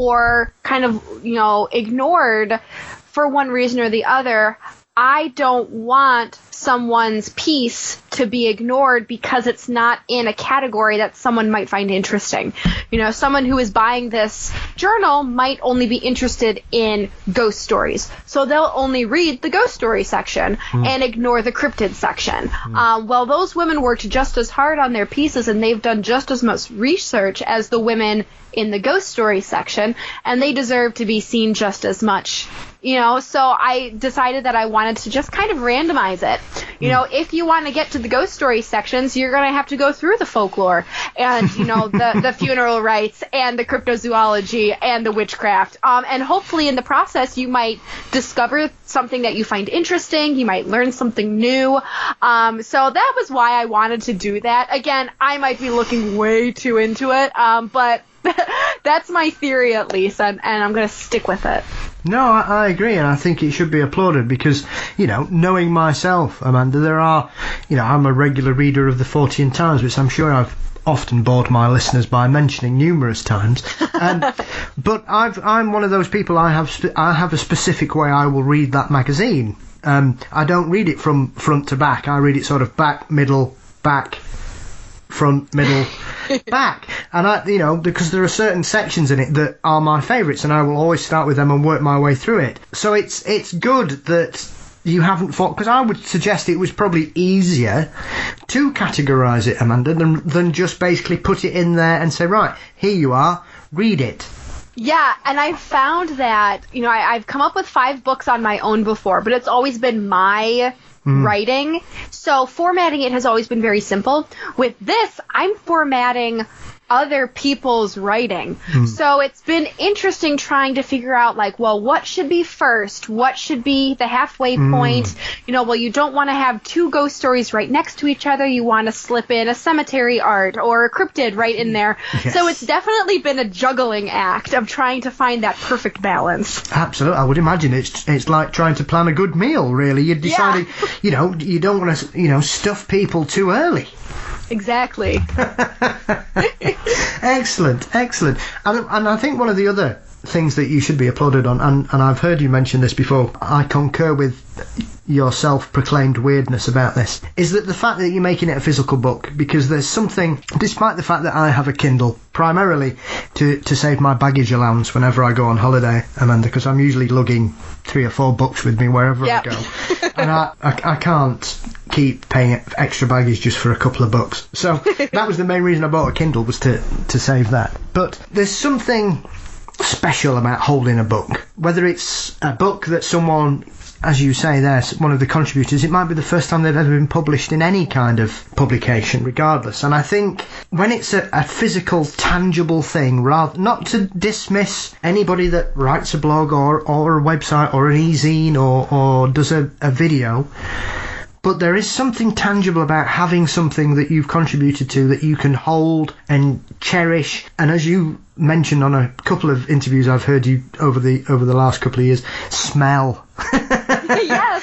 or kind of, you know, ignored for one reason or the other. I don't want someone's piece to be ignored because it's not in a category that someone might find interesting. You know, someone who is buying this journal might only be interested in ghost stories. So they'll only read the ghost story section mm. and ignore the cryptid section. Mm. Um, well, those women worked just as hard on their pieces, and they've done just as much research as the women in the ghost story section, and they deserve to be seen just as much. You know, so I decided that I wanted to just kind of randomize it. You know, if you want to get to the ghost story sections, you're going to have to go through the folklore and, you know, the, the funeral rites and the cryptozoology and the witchcraft. Um, and hopefully in the process, you might discover something that you find interesting. You might learn something new. Um, so that was why I wanted to do that. Again, I might be looking way too into it, um, but that's my theory at least, and, and I'm going to stick with it. No, I, I agree, and I think it should be applauded because, you know, knowing myself, Amanda, there are, you know, I'm a regular reader of the Fortean Times, which I'm sure I've often bored my listeners by mentioning numerous times. Um, but I've, I'm one of those people. I have spe- I have a specific way I will read that magazine. Um, I don't read it from front to back. I read it sort of back, middle, back, front, middle, back. And I, you know, because there are certain sections in it that are my favourites, and I will always start with them and work my way through it. So it's it's good that you haven't thought, because I would suggest it was probably easier to categorise it, Amanda, than, than just basically put it in there and say, right, here you are, read it. Yeah, and I found that, you know, I, I've come up with five books on my own before, but it's always been my mm. writing. So formatting it has always been very simple. With this, I'm formatting other people's writing. Mm. So it's been interesting trying to figure out, like, well, what should be first? What should be the halfway mm. point? You know, well, you don't want to have two ghost stories right next to each other. You want to slip in a cemetery art or a cryptid right in there. Yes. So it's definitely been a juggling act of trying to find that perfect balance. Absolutely. I would imagine it's it's like trying to plan a good meal, really. You decided, yeah. you know, you don't want to, you know, stuff people too early. Exactly. Excellent, excellent. And, and I think one of the other things that you should be applauded on, and, and I've heard you mention this before, I concur with your self-proclaimed weirdness about this, is that the fact that you're making it a physical book, because there's something, despite the fact that I have a Kindle, primarily to, to save my baggage allowance whenever I go on holiday, Amanda, because I'm usually lugging three or four books with me wherever yep. I go. And I, I, I can't keep paying extra baggage just for a couple of books. So that was the main reason I bought a Kindle, was to, to save that. But there's something special about holding a book, whether it's a book that someone, as you say there, one of the contributors, it might be the first time they've ever been published in any kind of publication, regardless. And I think when it's a, a physical, tangible thing, rather not to dismiss anybody that writes a blog or, or a website or an e-zine or, or does a, a video, but there is something tangible about having something that you've contributed to that you can hold and cherish. And as you mentioned on a couple of interviews I've heard you over the over the last couple of years, smell. Yes.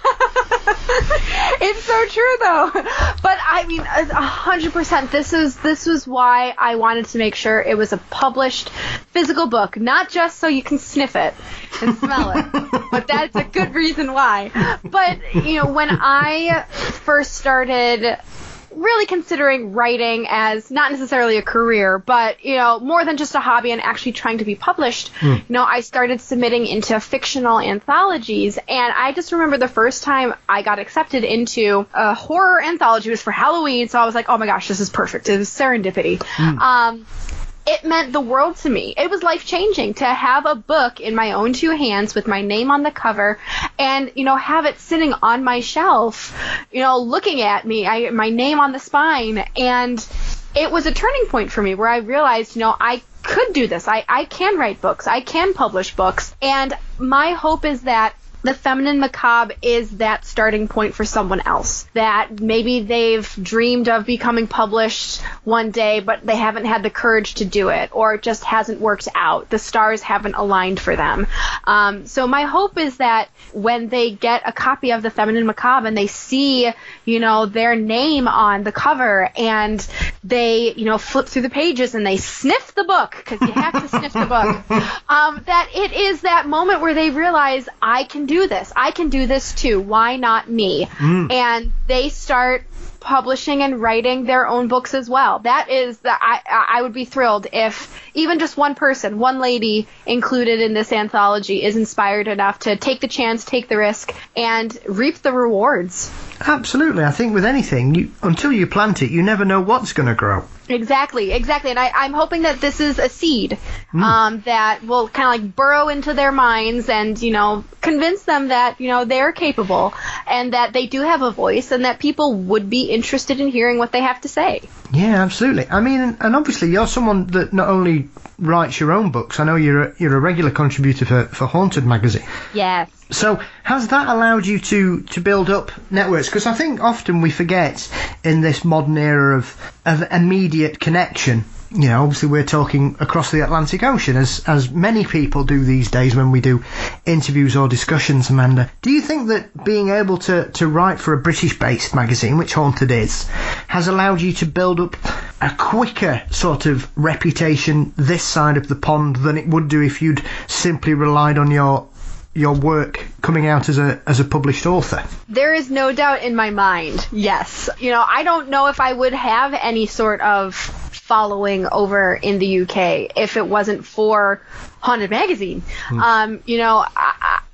It's so true, though. But I mean, a hundred percent. This is this was why I wanted to make sure it was a published physical book, not just so you can sniff it and smell it. But that's a good reason why. But you know, when I first started really considering writing as not necessarily a career, but, you know, more than just a hobby and actually trying to be published, mm. you know, I started submitting into fictional anthologies. And I just remember the first time I got accepted into a horror anthology, it was for Halloween. So I was like, oh my gosh, this is perfect. It was serendipity. Mm. Um, It meant the world to me. It was life-changing to have a book in my own two hands with my name on the cover and, you know, have it sitting on my shelf, you know, looking at me, I, my name on the spine. And it was a turning point for me where I realized, you know, I could do this. I, I can write books. I can publish books. And my hope is that The Feminine Macabre is that starting point for someone else, that maybe they've dreamed of becoming published one day, but they haven't had the courage to do it, or it just hasn't worked out. The stars haven't aligned for them. Um, so my hope is that when they get a copy of The Feminine Macabre and they see, you know, their name on the cover and they, you know, flip through the pages and they sniff the book, because you have to sniff the book, um, that it is that moment where they realize, I can do this. I can do this too. Why not me? Mm. And they start publishing and writing their own books as well. That is, the, I, I would be thrilled if even just one person, one lady included in this anthology is inspired enough to take the chance, take the risk, and reap the rewards. Absolutely. I think with anything, you, until you plant it, you never know what's going to grow. Exactly, exactly. And I, I'm hoping that this is a seed mm. um, that will kind of like burrow into their minds and, you know, convince them that, you know, they're capable and that they do have a voice and that people would be interested in hearing what they have to say. Yeah, absolutely. I mean, and obviously you're someone that not only writes your own books, I know you're a, you're a regular contributor for, for Haunted magazine. Yes. So has that allowed you to, to build up networks? Because I think often we forget in this modern era of, of immediate connection. You know, obviously we're talking across the Atlantic Ocean, as as many people do these days when we do interviews or discussions, Amanda. Do you think that being able to, to write for a British-based magazine, which Haunted is, has allowed you to build up a quicker sort of reputation this side of the pond than it would do if you'd simply relied on your your work coming out as a as a published author? There is no doubt in my mind, yes. You know, I don't know if I would have any sort of following over in the U K if it wasn't for Haunted magazine. Hmm. Um, you know, I,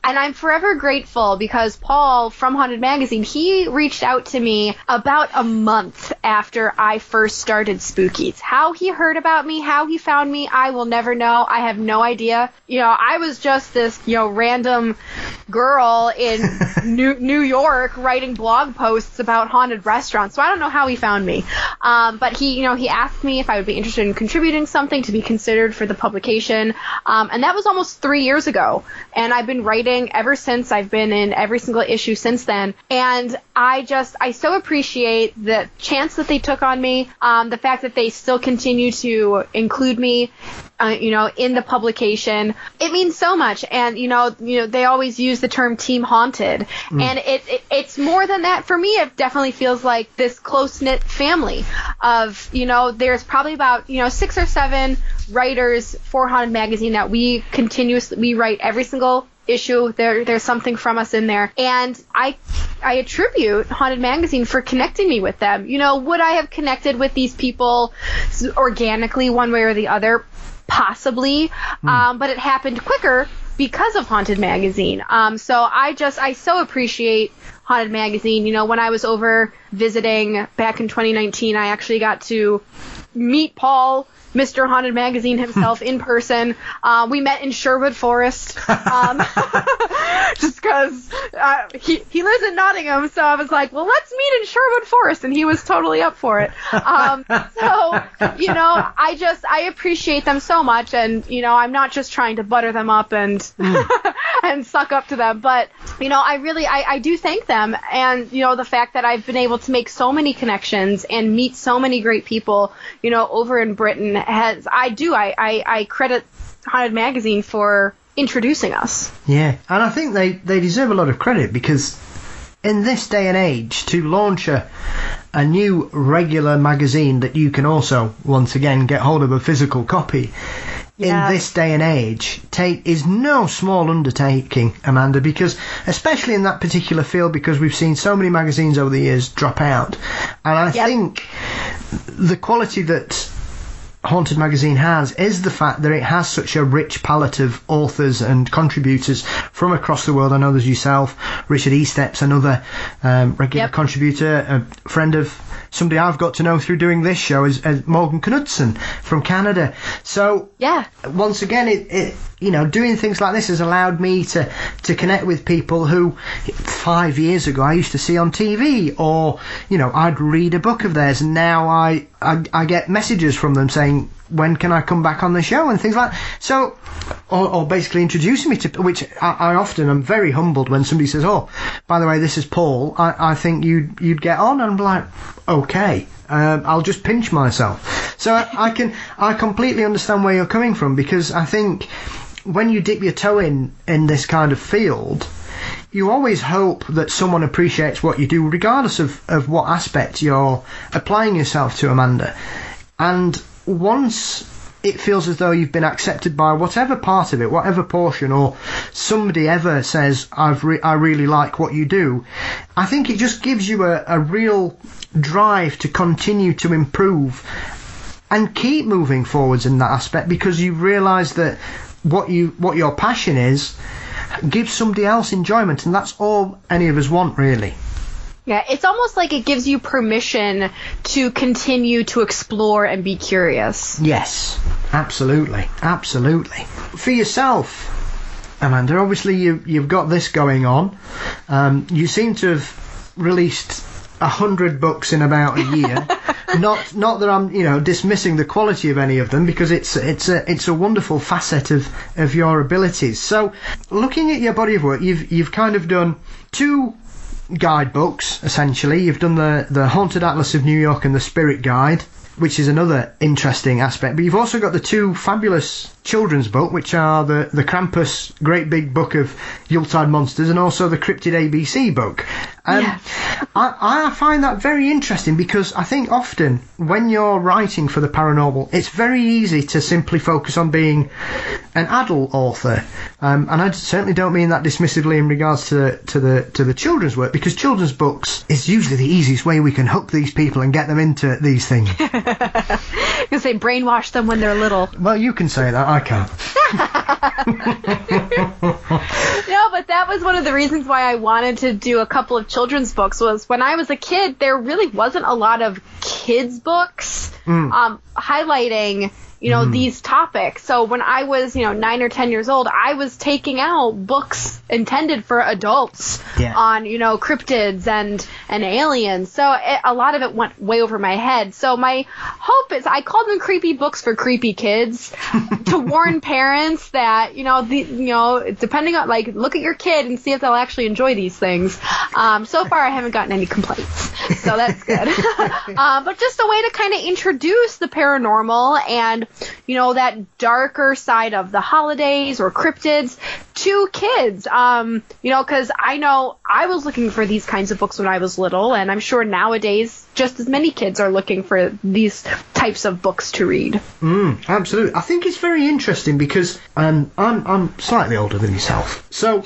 and I'm forever grateful because Paul from Haunted Magazine, he reached out to me about a month after I first started Spook Eats. How he heard about me, how he found me, I will never know. I have no idea. You know, I was just this, you know, random girl in New, New York writing blog posts about haunted restaurants, so I don't know how he found me. Um, but he, you know, he asked me if I would be interested in contributing something to be considered for the publication, um, and that was almost three years ago. And I've been writing ever since. I've been in every single issue since then, and I just, I so appreciate the chance that they took on me, um, the fact that they still continue to include me, uh, you know, in the publication. It means so much. And, you know, you know, they always use the term Team Haunted, mm. and it, it it's more than that. For me, it definitely feels like this close-knit family of, you know, there's probably about, you know, six or seven writers for Haunted Magazine that we continuously, we write every single issue. There, there's something from us in there, and I, I attribute Haunted Magazine for connecting me with them. You know, would I have connected with these people organically one way or the other? Possibly, mm. um, but it happened quicker because of Haunted Magazine. Um, so I just, I so appreciate Haunted Magazine. You know, when I was over visiting back in twenty nineteen, I actually got to meet Paul, Mister Haunted Magazine himself, in person. Uh, we met in Sherwood Forest, um, just because uh, he he lives in Nottingham, so I was like, well, let's meet in Sherwood Forest, and he was totally up for it. Um, so, you know, I just, I appreciate them so much, and, you know, I'm not just trying to butter them up and mm. and suck up to them, but, you know, I really, I, I do thank them, and, you know, the fact that I've been able to make so many connections and meet so many great people, you know, over in Britain, has, I do, I, I, I credit Haunted Magazine for introducing us. Yeah, and I think they, they deserve a lot of credit, because in this day and age, to launch a, a new regular magazine that you can also, once again, get hold of a physical copy, yeah. in this day and age, take, is no small undertaking, Amanda, because, especially in that particular field, because we've seen so many magazines over the years drop out, and I yep. think the quality that Haunted Magazine has is the fact that it has such a rich palette of authors and contributors from across the world. I know there's yourself, Richard Estep's another um, regular yep. contributor, a friend of somebody I've got to know through doing this show is, is Morgan Knudsen from Canada. So yeah, once again, it, it you know, doing things like this has allowed me to, to connect with people who five years ago I used to see on T V, or, you know, I'd read a book of theirs, and now I, I, I get messages from them saying, when can I come back on the show, and things like that. So, or, or basically introducing me to, which I, I often am very humbled when somebody says, oh, by the way, this is Paul, I, I think you'd, you'd get on, and I'm like, okay. Um, I'll just pinch myself. So I, I can, I completely understand where you're coming from, because I think when you dip your toe in, in this kind of field, you always hope that someone appreciates what you do, regardless of, of what aspect you're applying yourself to, Amanda. And once it feels as though you've been accepted by whatever part of it, whatever portion, or somebody ever says, I've re- I really like what you do, I think it just gives you a, a real drive to continue to improve and keep moving forwards in that aspect, because you realise that what you what your passion is gives somebody else enjoyment, and that's all any of us want, really. Yeah, it's almost like it gives you permission to continue to explore and be curious. Yes, absolutely, absolutely. For yourself, Amanda, obviously you, you've got this going on. Um, you seem to have released a hundred books in about a year. Not, not that I'm, you know, dismissing the quality of any of them, because it's it's a it's a wonderful facet of, of your abilities. So, looking at your body of work, you've you've kind of done two guidebooks, essentially. You've done the, the Haunted Atlas of New York and the Spirit Guide, which is another interesting aspect. But you've also got the two fabulous children's books, which are the, the Krampus Great Big Book of Yuletide Monsters, and also the Cryptid A B C book. Um, Yes. I, I find that very interesting because I think often when you're writing for the paranormal, it's very easy to simply focus on being an adult author. Um, and I certainly don't mean that dismissively in regards to, to the to the children's work, because children's books is usually the easiest way we can hook these people and get them into these things. You can say brainwash them when they're little. Well, you can say that, I can't. No, but that was one of the reasons why I wanted to do a couple of children's books. Was when I was a kid, there really wasn't a lot of kids' books Mm. um, highlighting, you know, Mm. these topics. So when I was, you know, nine or ten years old, I was taking out books intended for adults Yeah. on, you know, cryptids and, and aliens. So it, a lot of it went way over my head. So my hope is, I called them creepy books for creepy kids to warn parents that, you know, the, you know, depending on, like, look at your kid and see if they'll actually enjoy these things. Um, so far I haven't gotten any complaints. So that's good. uh, but just a way to kind of introduce the paranormal and, you know, that darker side of the holidays or cryptids to kids. Um, you know, because I know I was looking for these kinds of books when I was little, and I'm sure nowadays just as many kids are looking for these types of books to read. Mm, absolutely. I think it's very interesting because um, I'm I'm slightly older than yourself, so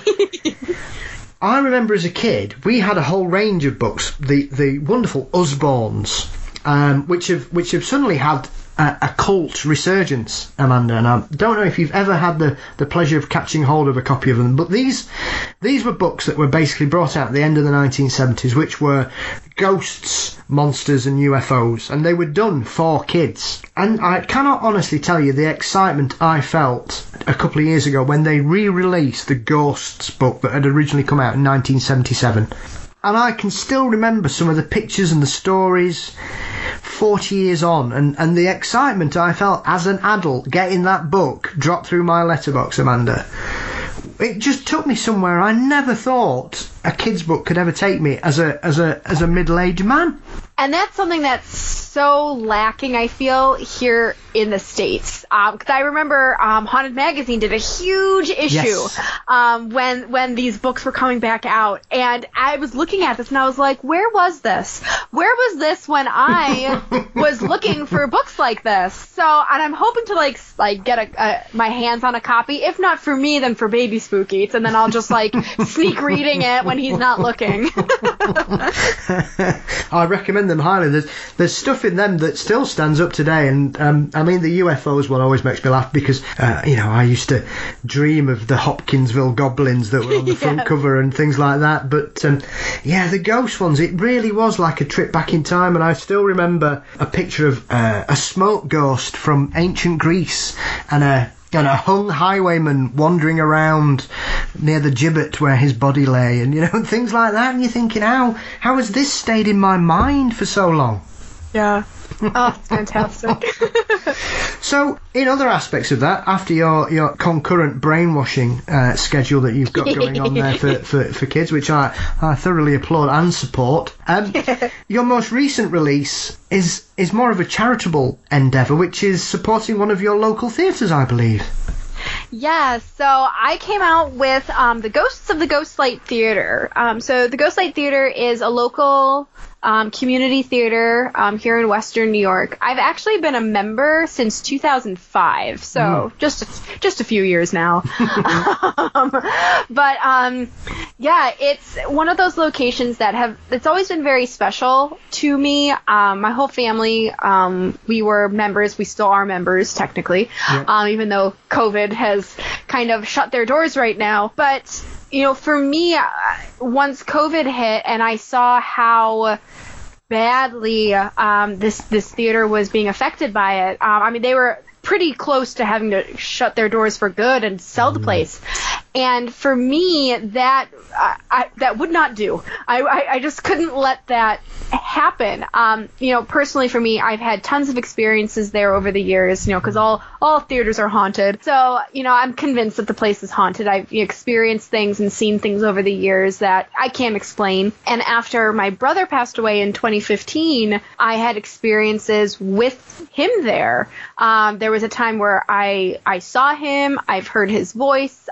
I remember as a kid we had a whole range of books, the the wonderful Usbornes, um, which have which have suddenly had a, a cult resurgence, Amanda. And I don't know if you've ever had the, the pleasure of catching hold of a copy of them, but these these were books that were basically brought out at the end of the nineteen seventies, which were ghosts, monsters and U F Os, and they were done for kids. And I cannot honestly tell you the excitement I felt a couple of years ago when they re-released the Ghosts book that had originally come out in nineteen seventy-seven. And I can still remember some of the pictures and the stories forty years on, and, and the excitement I felt as an adult getting that book dropped through my letterbox, Amanda. It just took me somewhere I never thought a kid's book could ever take me as a as a as a middle-aged man. And that's something that's so lacking, I feel, here in the States. Because um, I remember um, Haunted Magazine did a huge issue Yes. um, when when these books were coming back out. And I was looking at this and I was like, where was this? Where was this when I was looking for books like this? So, and I'm hoping to, like, like get a, a, my hands on a copy. If not for me, then for Baby Spook Eats. And then I'll just, like, sneak reading it when he's not looking. I recommend them highly. There's there's stuff in them that still stands up today, and um, I mean the U F Os one always makes me laugh because uh, you know I used to dream of the Hopkinsville goblins that were on the front Yes. cover and things like that. But um, yeah, the ghost ones, it really was like a trip back in time, and I still remember a picture of uh, a smoke ghost from ancient Greece and a and a hung highwayman wandering around near the gibbet where his body lay, and you know, things like that, and you're thinking, how how has this stayed in my mind for so long? Yeah. Oh, it's fantastic. So, in other aspects of that, after your, your concurrent brainwashing uh, schedule that you've got going on there for, for, for kids, which I, I thoroughly applaud and support, um, your most recent release is is more of a charitable endeavour, which is supporting one of your local theatres, I believe. Yeah, so I came out with um, the Ghosts of the Ghostlight Theater. Um, so the Ghostlight Theater is a local um, community theater um, here in Western New York. I've actually been a member since two thousand five, so mm. just a, just a few years now. um, but um, yeah, it's one of those locations that have it's always been very special to me. Um, my whole family, um, we were members. We still are members technically, yep. um, even though COVID has kind of shut their doors right now. But you know, for me, once COVID hit and I saw how badly um, this this theater was being affected by it, um, I mean, they were pretty close to having to shut their doors for good and sell the place. And for me, that uh, I, that would not do. I, I, I just couldn't let that happen. Um, you know, personally for me, I've had tons of experiences there over the years, you know, because all, all theaters are haunted. So, you know, I'm convinced that the place is haunted. I've experienced things and seen things over the years that I can't explain. And after my brother passed away in twenty fifteen, I had experiences with him there. Um, there was a time where I, I saw him. I've heard his voice. Um, we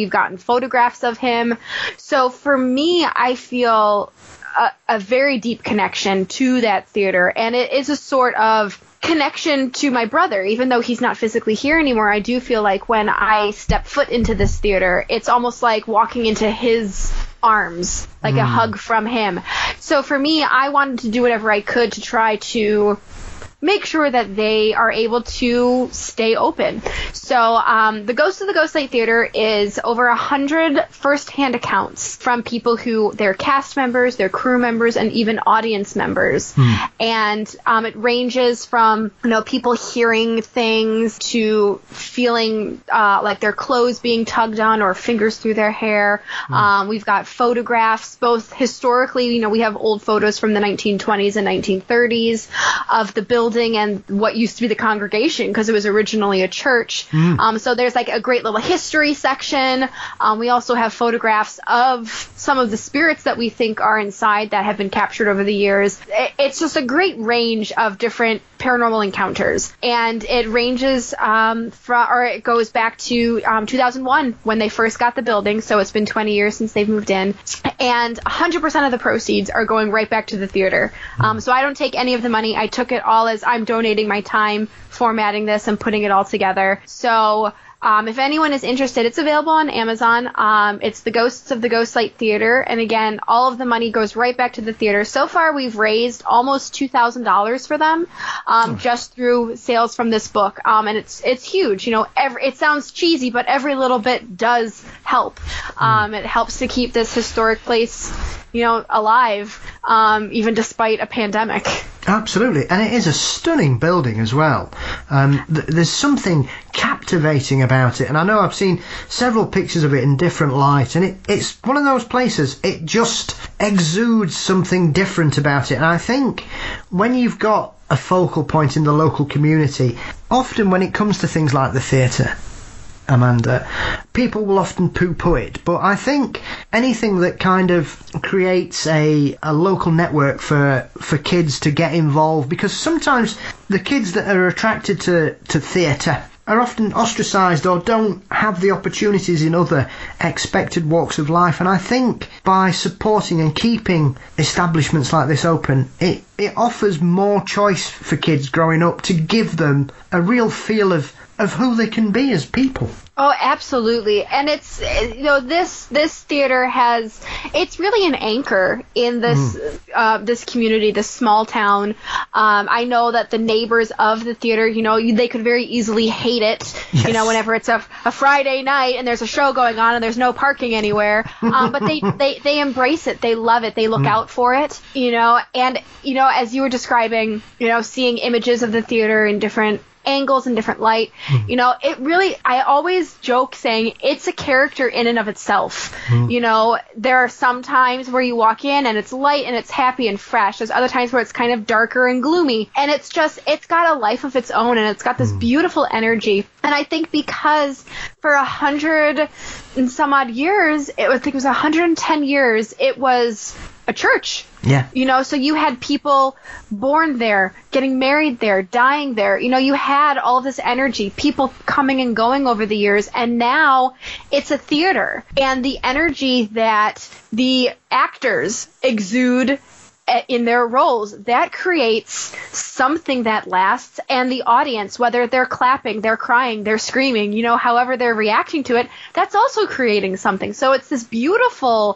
We've gotten photographs of him. So for me, I feel a, a very deep connection to that theater, and it is a sort of connection to my brother. Even though he's not physically here anymore, I do feel like when I step foot into this theater, it's almost like walking into his arms, like mm. a hug from him. So for me, I wanted to do whatever I could to try to make sure that they are able to stay open. So um, the Ghost of the Ghostlight Theater is over a hundred first-hand accounts from people who, they're cast members, they're crew members, and even audience members. Hmm. And um, it ranges from, you know, people hearing things to feeling uh, like their clothes being tugged on or fingers through their hair. Hmm. Um, we've got photographs, both historically, you know, we have old photos from the nineteen twenties and nineteen thirties of the building and what used to be the congregation, because it was originally a church. Mm. Um, so there's like a great little history section. Um, we also have photographs of some of the spirits that we think are inside that have been captured over the years. It, it's just a great range of different paranormal encounters, and it ranges um, from, or it goes back to um, two thousand one when they first got the building. So it's been twenty years since they've moved in, and one hundred percent of the proceeds are going right back to the theater. Um, so I don't take any of the money. I took it all as I'm donating my time formatting this and putting it all together. So Um, if anyone is interested, it's available on Amazon. Um, it's the Ghosts of the Ghostlight Theater. And again, all of the money goes right back to the theater. So far, we've raised almost two thousand dollars for them, um, oh. just through sales from this book. Um, and it's, it's huge. You know, every, it sounds cheesy, but every little bit does help. Um, mm. It helps to keep this historic place, you know, alive, um, even despite a pandemic. Absolutely, and it is a stunning building as well. Um, th- there's something captivating about it, and I know I've seen several pictures of it in different light, and it, it's one of those places, it just exudes something different about it. And I think when you've got a focal point in the local community, often when it comes to things like the theatre, Amanda, people will often poo-poo it, but I think anything that kind of creates a, a local network for, for kids to get involved, because sometimes the kids that are attracted to, to theatre are often ostracised or don't have the opportunities in other expected walks of life, and I think by supporting and keeping establishments like this open, it, it offers more choice for kids growing up to give them a real feel of of who they can be as people. Oh, absolutely. And it's, you know, this this theater has, it's really an anchor in this mm. uh, this community, this small town. Um, I know that the neighbors of the theater, you know, they could very easily hate it, yes. you know, whenever it's a, a Friday night and there's a show going on and there's no parking anywhere. Um, but they, they, they embrace it. They love it. They look mm. out for it, you know. And, you know, as you were describing, you know, seeing images of the theater in different angles and different light, mm. you know, it really, I always joke saying it's a character in and of itself. Mm. You know, there are some times where you walk in and it's light and it's happy and fresh. There's other times where it's kind of darker and gloomy, and it's just, it's got a life of its own, and it's got this mm. beautiful energy. And I think because for a hundred and some odd years, it was, I think it was one hundred ten years, it was a church. Yeah. You know, so you had people born there, getting married there, dying there. You know, you had all this energy, people coming and going over the years, and now it's a theater. And the energy that the actors exude in their roles, that creates something that lasts, and the audience, whether they're clapping, they're crying, they're screaming, you know, however they're reacting to it, that's also creating something. So it's this beautiful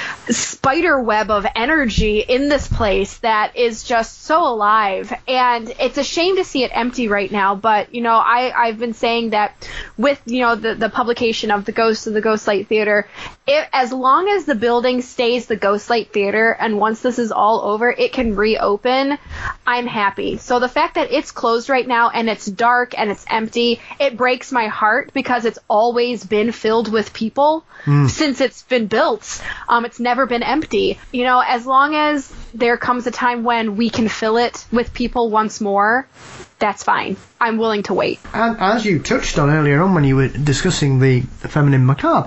spider web of energy in this place that is just so alive, and it's a shame to see it empty right now. But, you know, I, I've been saying that with, you know, the, the publication of the Ghosts of the Ghostlight Theater, it, as long as the building stays the Ghostlight Theater, and once this is all over, it can reopen, I'm happy. So the fact that it's closed right now and it's dark and it's empty, it breaks my heart, because it's always been filled with people mm. since it's been built. Um, it's never been empty. You know, as long as there comes a time when we can fill it with people once more, that's fine. I'm willing to wait. And as you touched on earlier on when you were discussing the feminine macabre,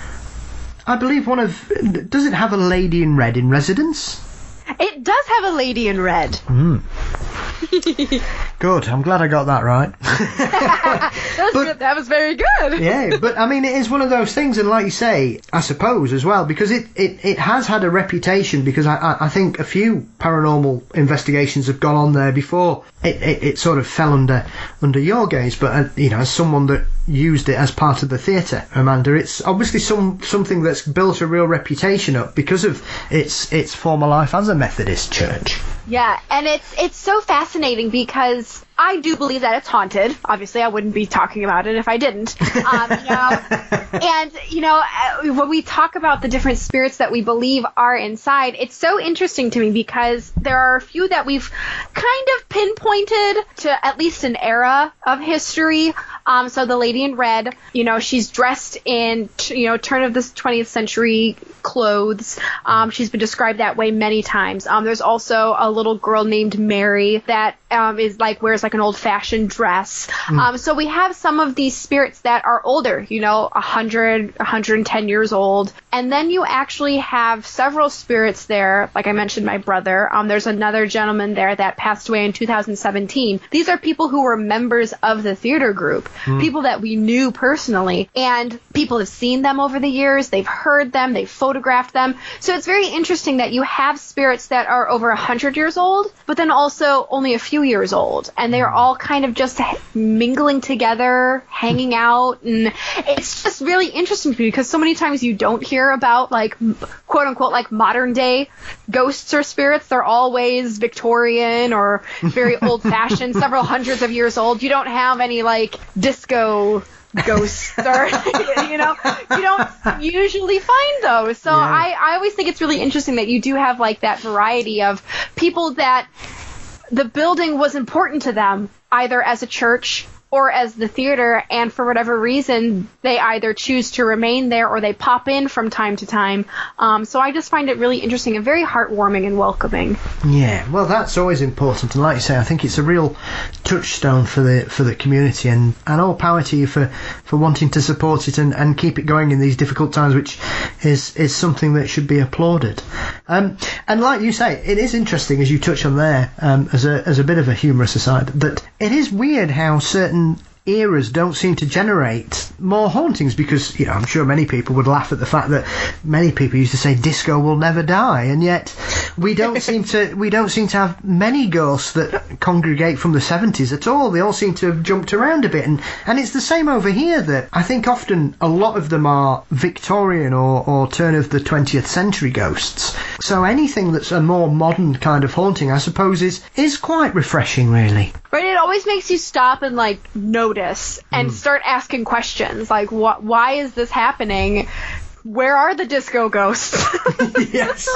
I believe one of, does it have a lady in red in residence? It does have a lady in red. Mm. Good. I'm glad I got that right. that, was But- good. That was very good. Yeah, but I mean, it is one of those things, and like you say, I suppose as well, because it, it, it has had a reputation, because I, I, I think a few paranormal investigations have gone on there before it, it, it sort of fell under under your gaze, but uh, you know, as someone that used it as part of the theatre, Amanda, it's obviously some something that's built a real reputation up because of its its former life as a Methodist church. Yeah, and it's it's so fascinating because I do believe that it's haunted. Obviously, I wouldn't be talking about it if I didn't. Um, you know, and, you know, uh, when we talk about the different spirits that we believe are inside, it's so interesting to me because there are a few that we've kind of pinpointed to at least an era of history. Um, so the lady in red, you know, she's dressed in, you know, turn of the twentieth century clothes. Um, she's been described that way many times. Um, there's also a little girl named Mary that um, is like wears like an old-fashioned dress. Mm. Um, so we have some of these spirits that are older, you know, one hundred, one hundred ten years old. And then you actually have several spirits there. Like I mentioned, my brother. Um, there's another gentleman there that passed away in two thousand seventeen. These are people who were members of the theater group, mm. people that we knew personally. And people have seen them over the years. They've heard them. They've photographed them. So it's very interesting that you have spirits that are over one hundred years old, but then also only a few years old. And they're all kind of just mingling together, hanging out. And it's just really interesting to me because so many times you don't hear about, like, quote unquote, like modern day ghosts or spirits. They're always Victorian or very old fashioned, several hundreds of years old. You don't have any, like, disco ghosts or, you know, you don't usually find those. So yeah. I, I always think it's really interesting that you do have, like, that variety of people that the building was important to them, either as a church or as the theater, and for whatever reason, they either choose to remain there or they pop in from time to time. Um, so I just find it really interesting and very heartwarming and welcoming. Yeah, well, that's always important, and like you say, I think it's a real touchstone for the for the community, and, and all power to you for, for wanting to support it and, and keep it going in these difficult times, which is, is something that should be applauded. Um, and like you say, it is interesting, as you touch on there, um, as a as a bit of a humorous aside, that it is weird how certain eras don't seem to generate more hauntings, because, you know, I'm sure many people would laugh at the fact that many people used to say disco will never die, and yet we don't seem to we don't seem to have many ghosts that congregate from the seventies at all. They all seem to have jumped around a bit, and, and it's the same over here, that I think often a lot of them are Victorian or, or turn of the twentieth century ghosts. So anything that's a more modern kind of haunting, I suppose, is is quite refreshing, really. Right, it always makes you stop and, like, notice and mm. start asking questions, like, what? Why is this happening? Where are the disco ghosts? Yes.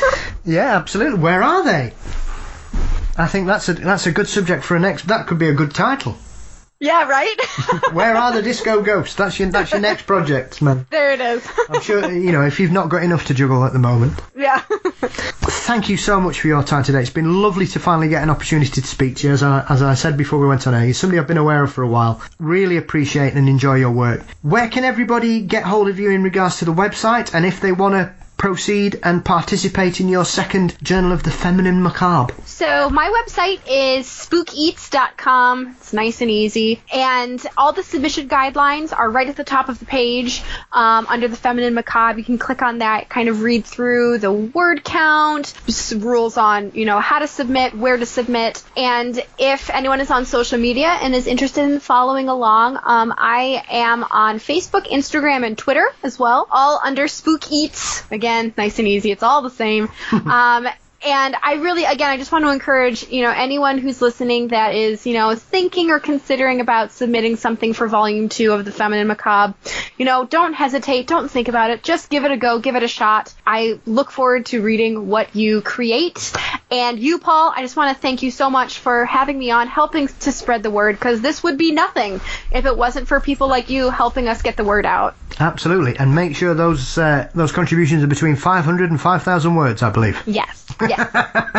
Yeah, absolutely. Where are they? I think that's a that's a good subject for a next. That could be a good title. Yeah, right? Where are the disco ghosts? That's your that's your next project, man. There it is. I'm sure, you know, if you've not got enough to juggle at the moment. Yeah. Thank you so much for your time today. It's been lovely to finally get an opportunity to speak to you. As I, as I said before we went on air, you're somebody I've been aware of for a while. Really appreciate and enjoy your work. Where can everybody get hold of you in regards to the website, and if they want to proceed and participate in your second Journal of the Feminine Macabre? So my website is spook eats dot com. It's nice and easy. And all the submission guidelines are right at the top of the page um, under the Feminine Macabre. You can click on that, kind of read through the word count, rules on, you know, how to submit, where to submit. And if anyone is on social media and is interested in following along, um, I am on Facebook, Instagram, and Twitter as well, all under Spook Eats. Again, nice and easy. It's all the same. um, and I really, again, I just want to encourage, you know, anyone who's listening that is, you know, thinking or considering about submitting something for volume two of the Feminine Macabre, you know, don't hesitate. Don't think about it. Just give it a go. Give it a shot. I look forward to reading what you create. And you, Paul, I just want to thank you so much for having me on, helping to spread the word, because this would be nothing if it wasn't for people like you helping us get the word out. Absolutely. And make sure those uh, those contributions are between five hundred and five thousand words, I believe. Yes. Yes.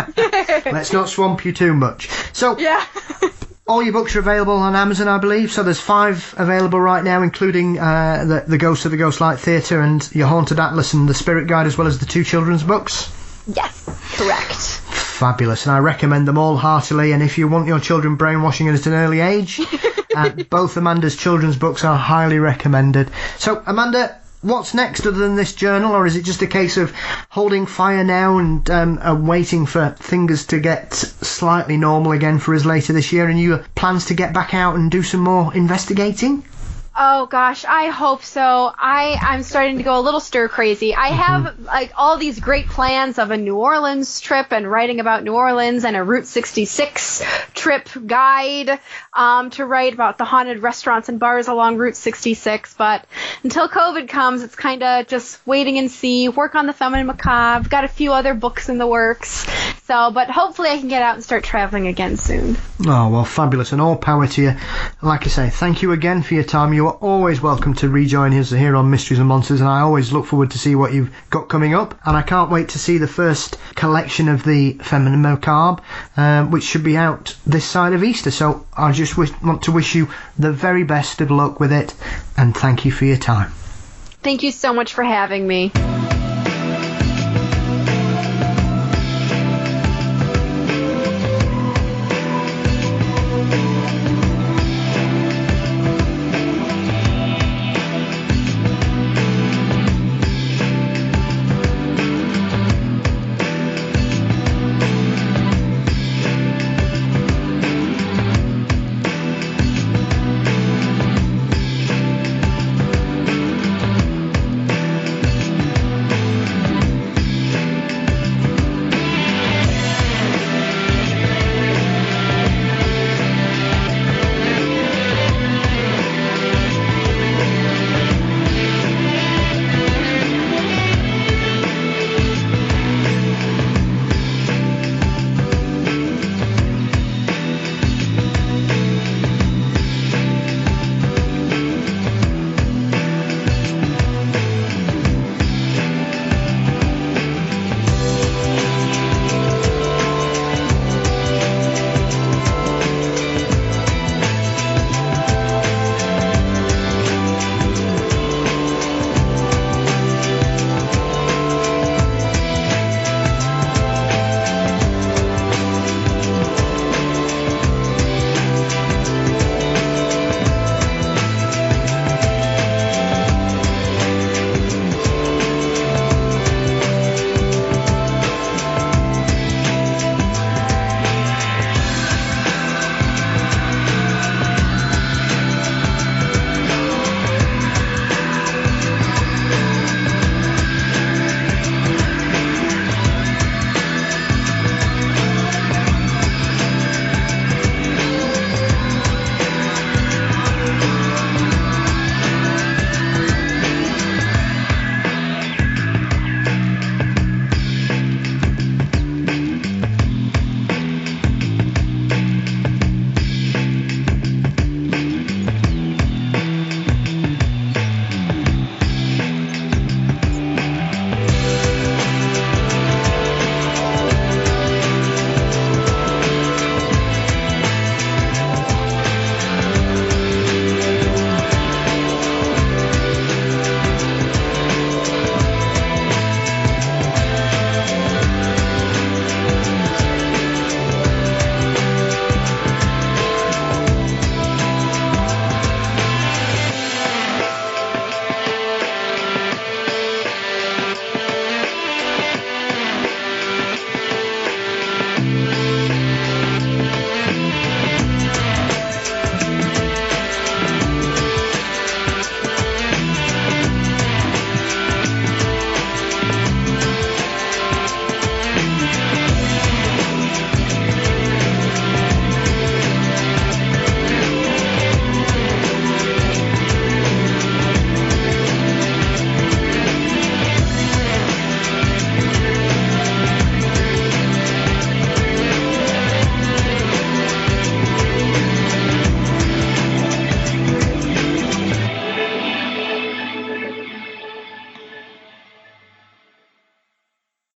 Let's not swamp you too much. So, yeah. all your books are available on Amazon, I believe. So there's five available right now, including uh, the, the Ghost of the Ghostlight Theatre and your Haunted Atlas and the Spirit Guide, as well as the two children's books. Yes, correct. fabulous, and I recommend them all heartily. And if you want your children brainwashing at an early age, uh, both Amanda's children's books are highly recommended. So, Amanda, what's next other than this journal, or is it just a case of holding fire now and um, uh, waiting for things to get slightly normal again for us later this year, and you have plans to get back out and do some more investigating? Oh gosh, I hope so. I, I'm starting to go a little stir crazy. I have mm-hmm. like all these great plans of a New Orleans trip and writing about New Orleans, and a Route sixty-six trip guide um, to write about the haunted restaurants and bars along Route sixty-six. But until COVID comes, it's kind of just waiting and see, work on the Feminine Macabre. Got a few other books in the works. So, but hopefully I can get out and start traveling again soon. Oh, well, fabulous, and all power to you. Like I say, thank you again for your time. You are always welcome to rejoin us here on Mysteries and Monsters, and I always look forward to see what you've got coming up, and I can't wait to see the first collection of the Feminine Macabre, um, which should be out this side of Easter. So I just wish, want to wish you the very best of luck with it, and thank you for your time. Thank you so much for having me.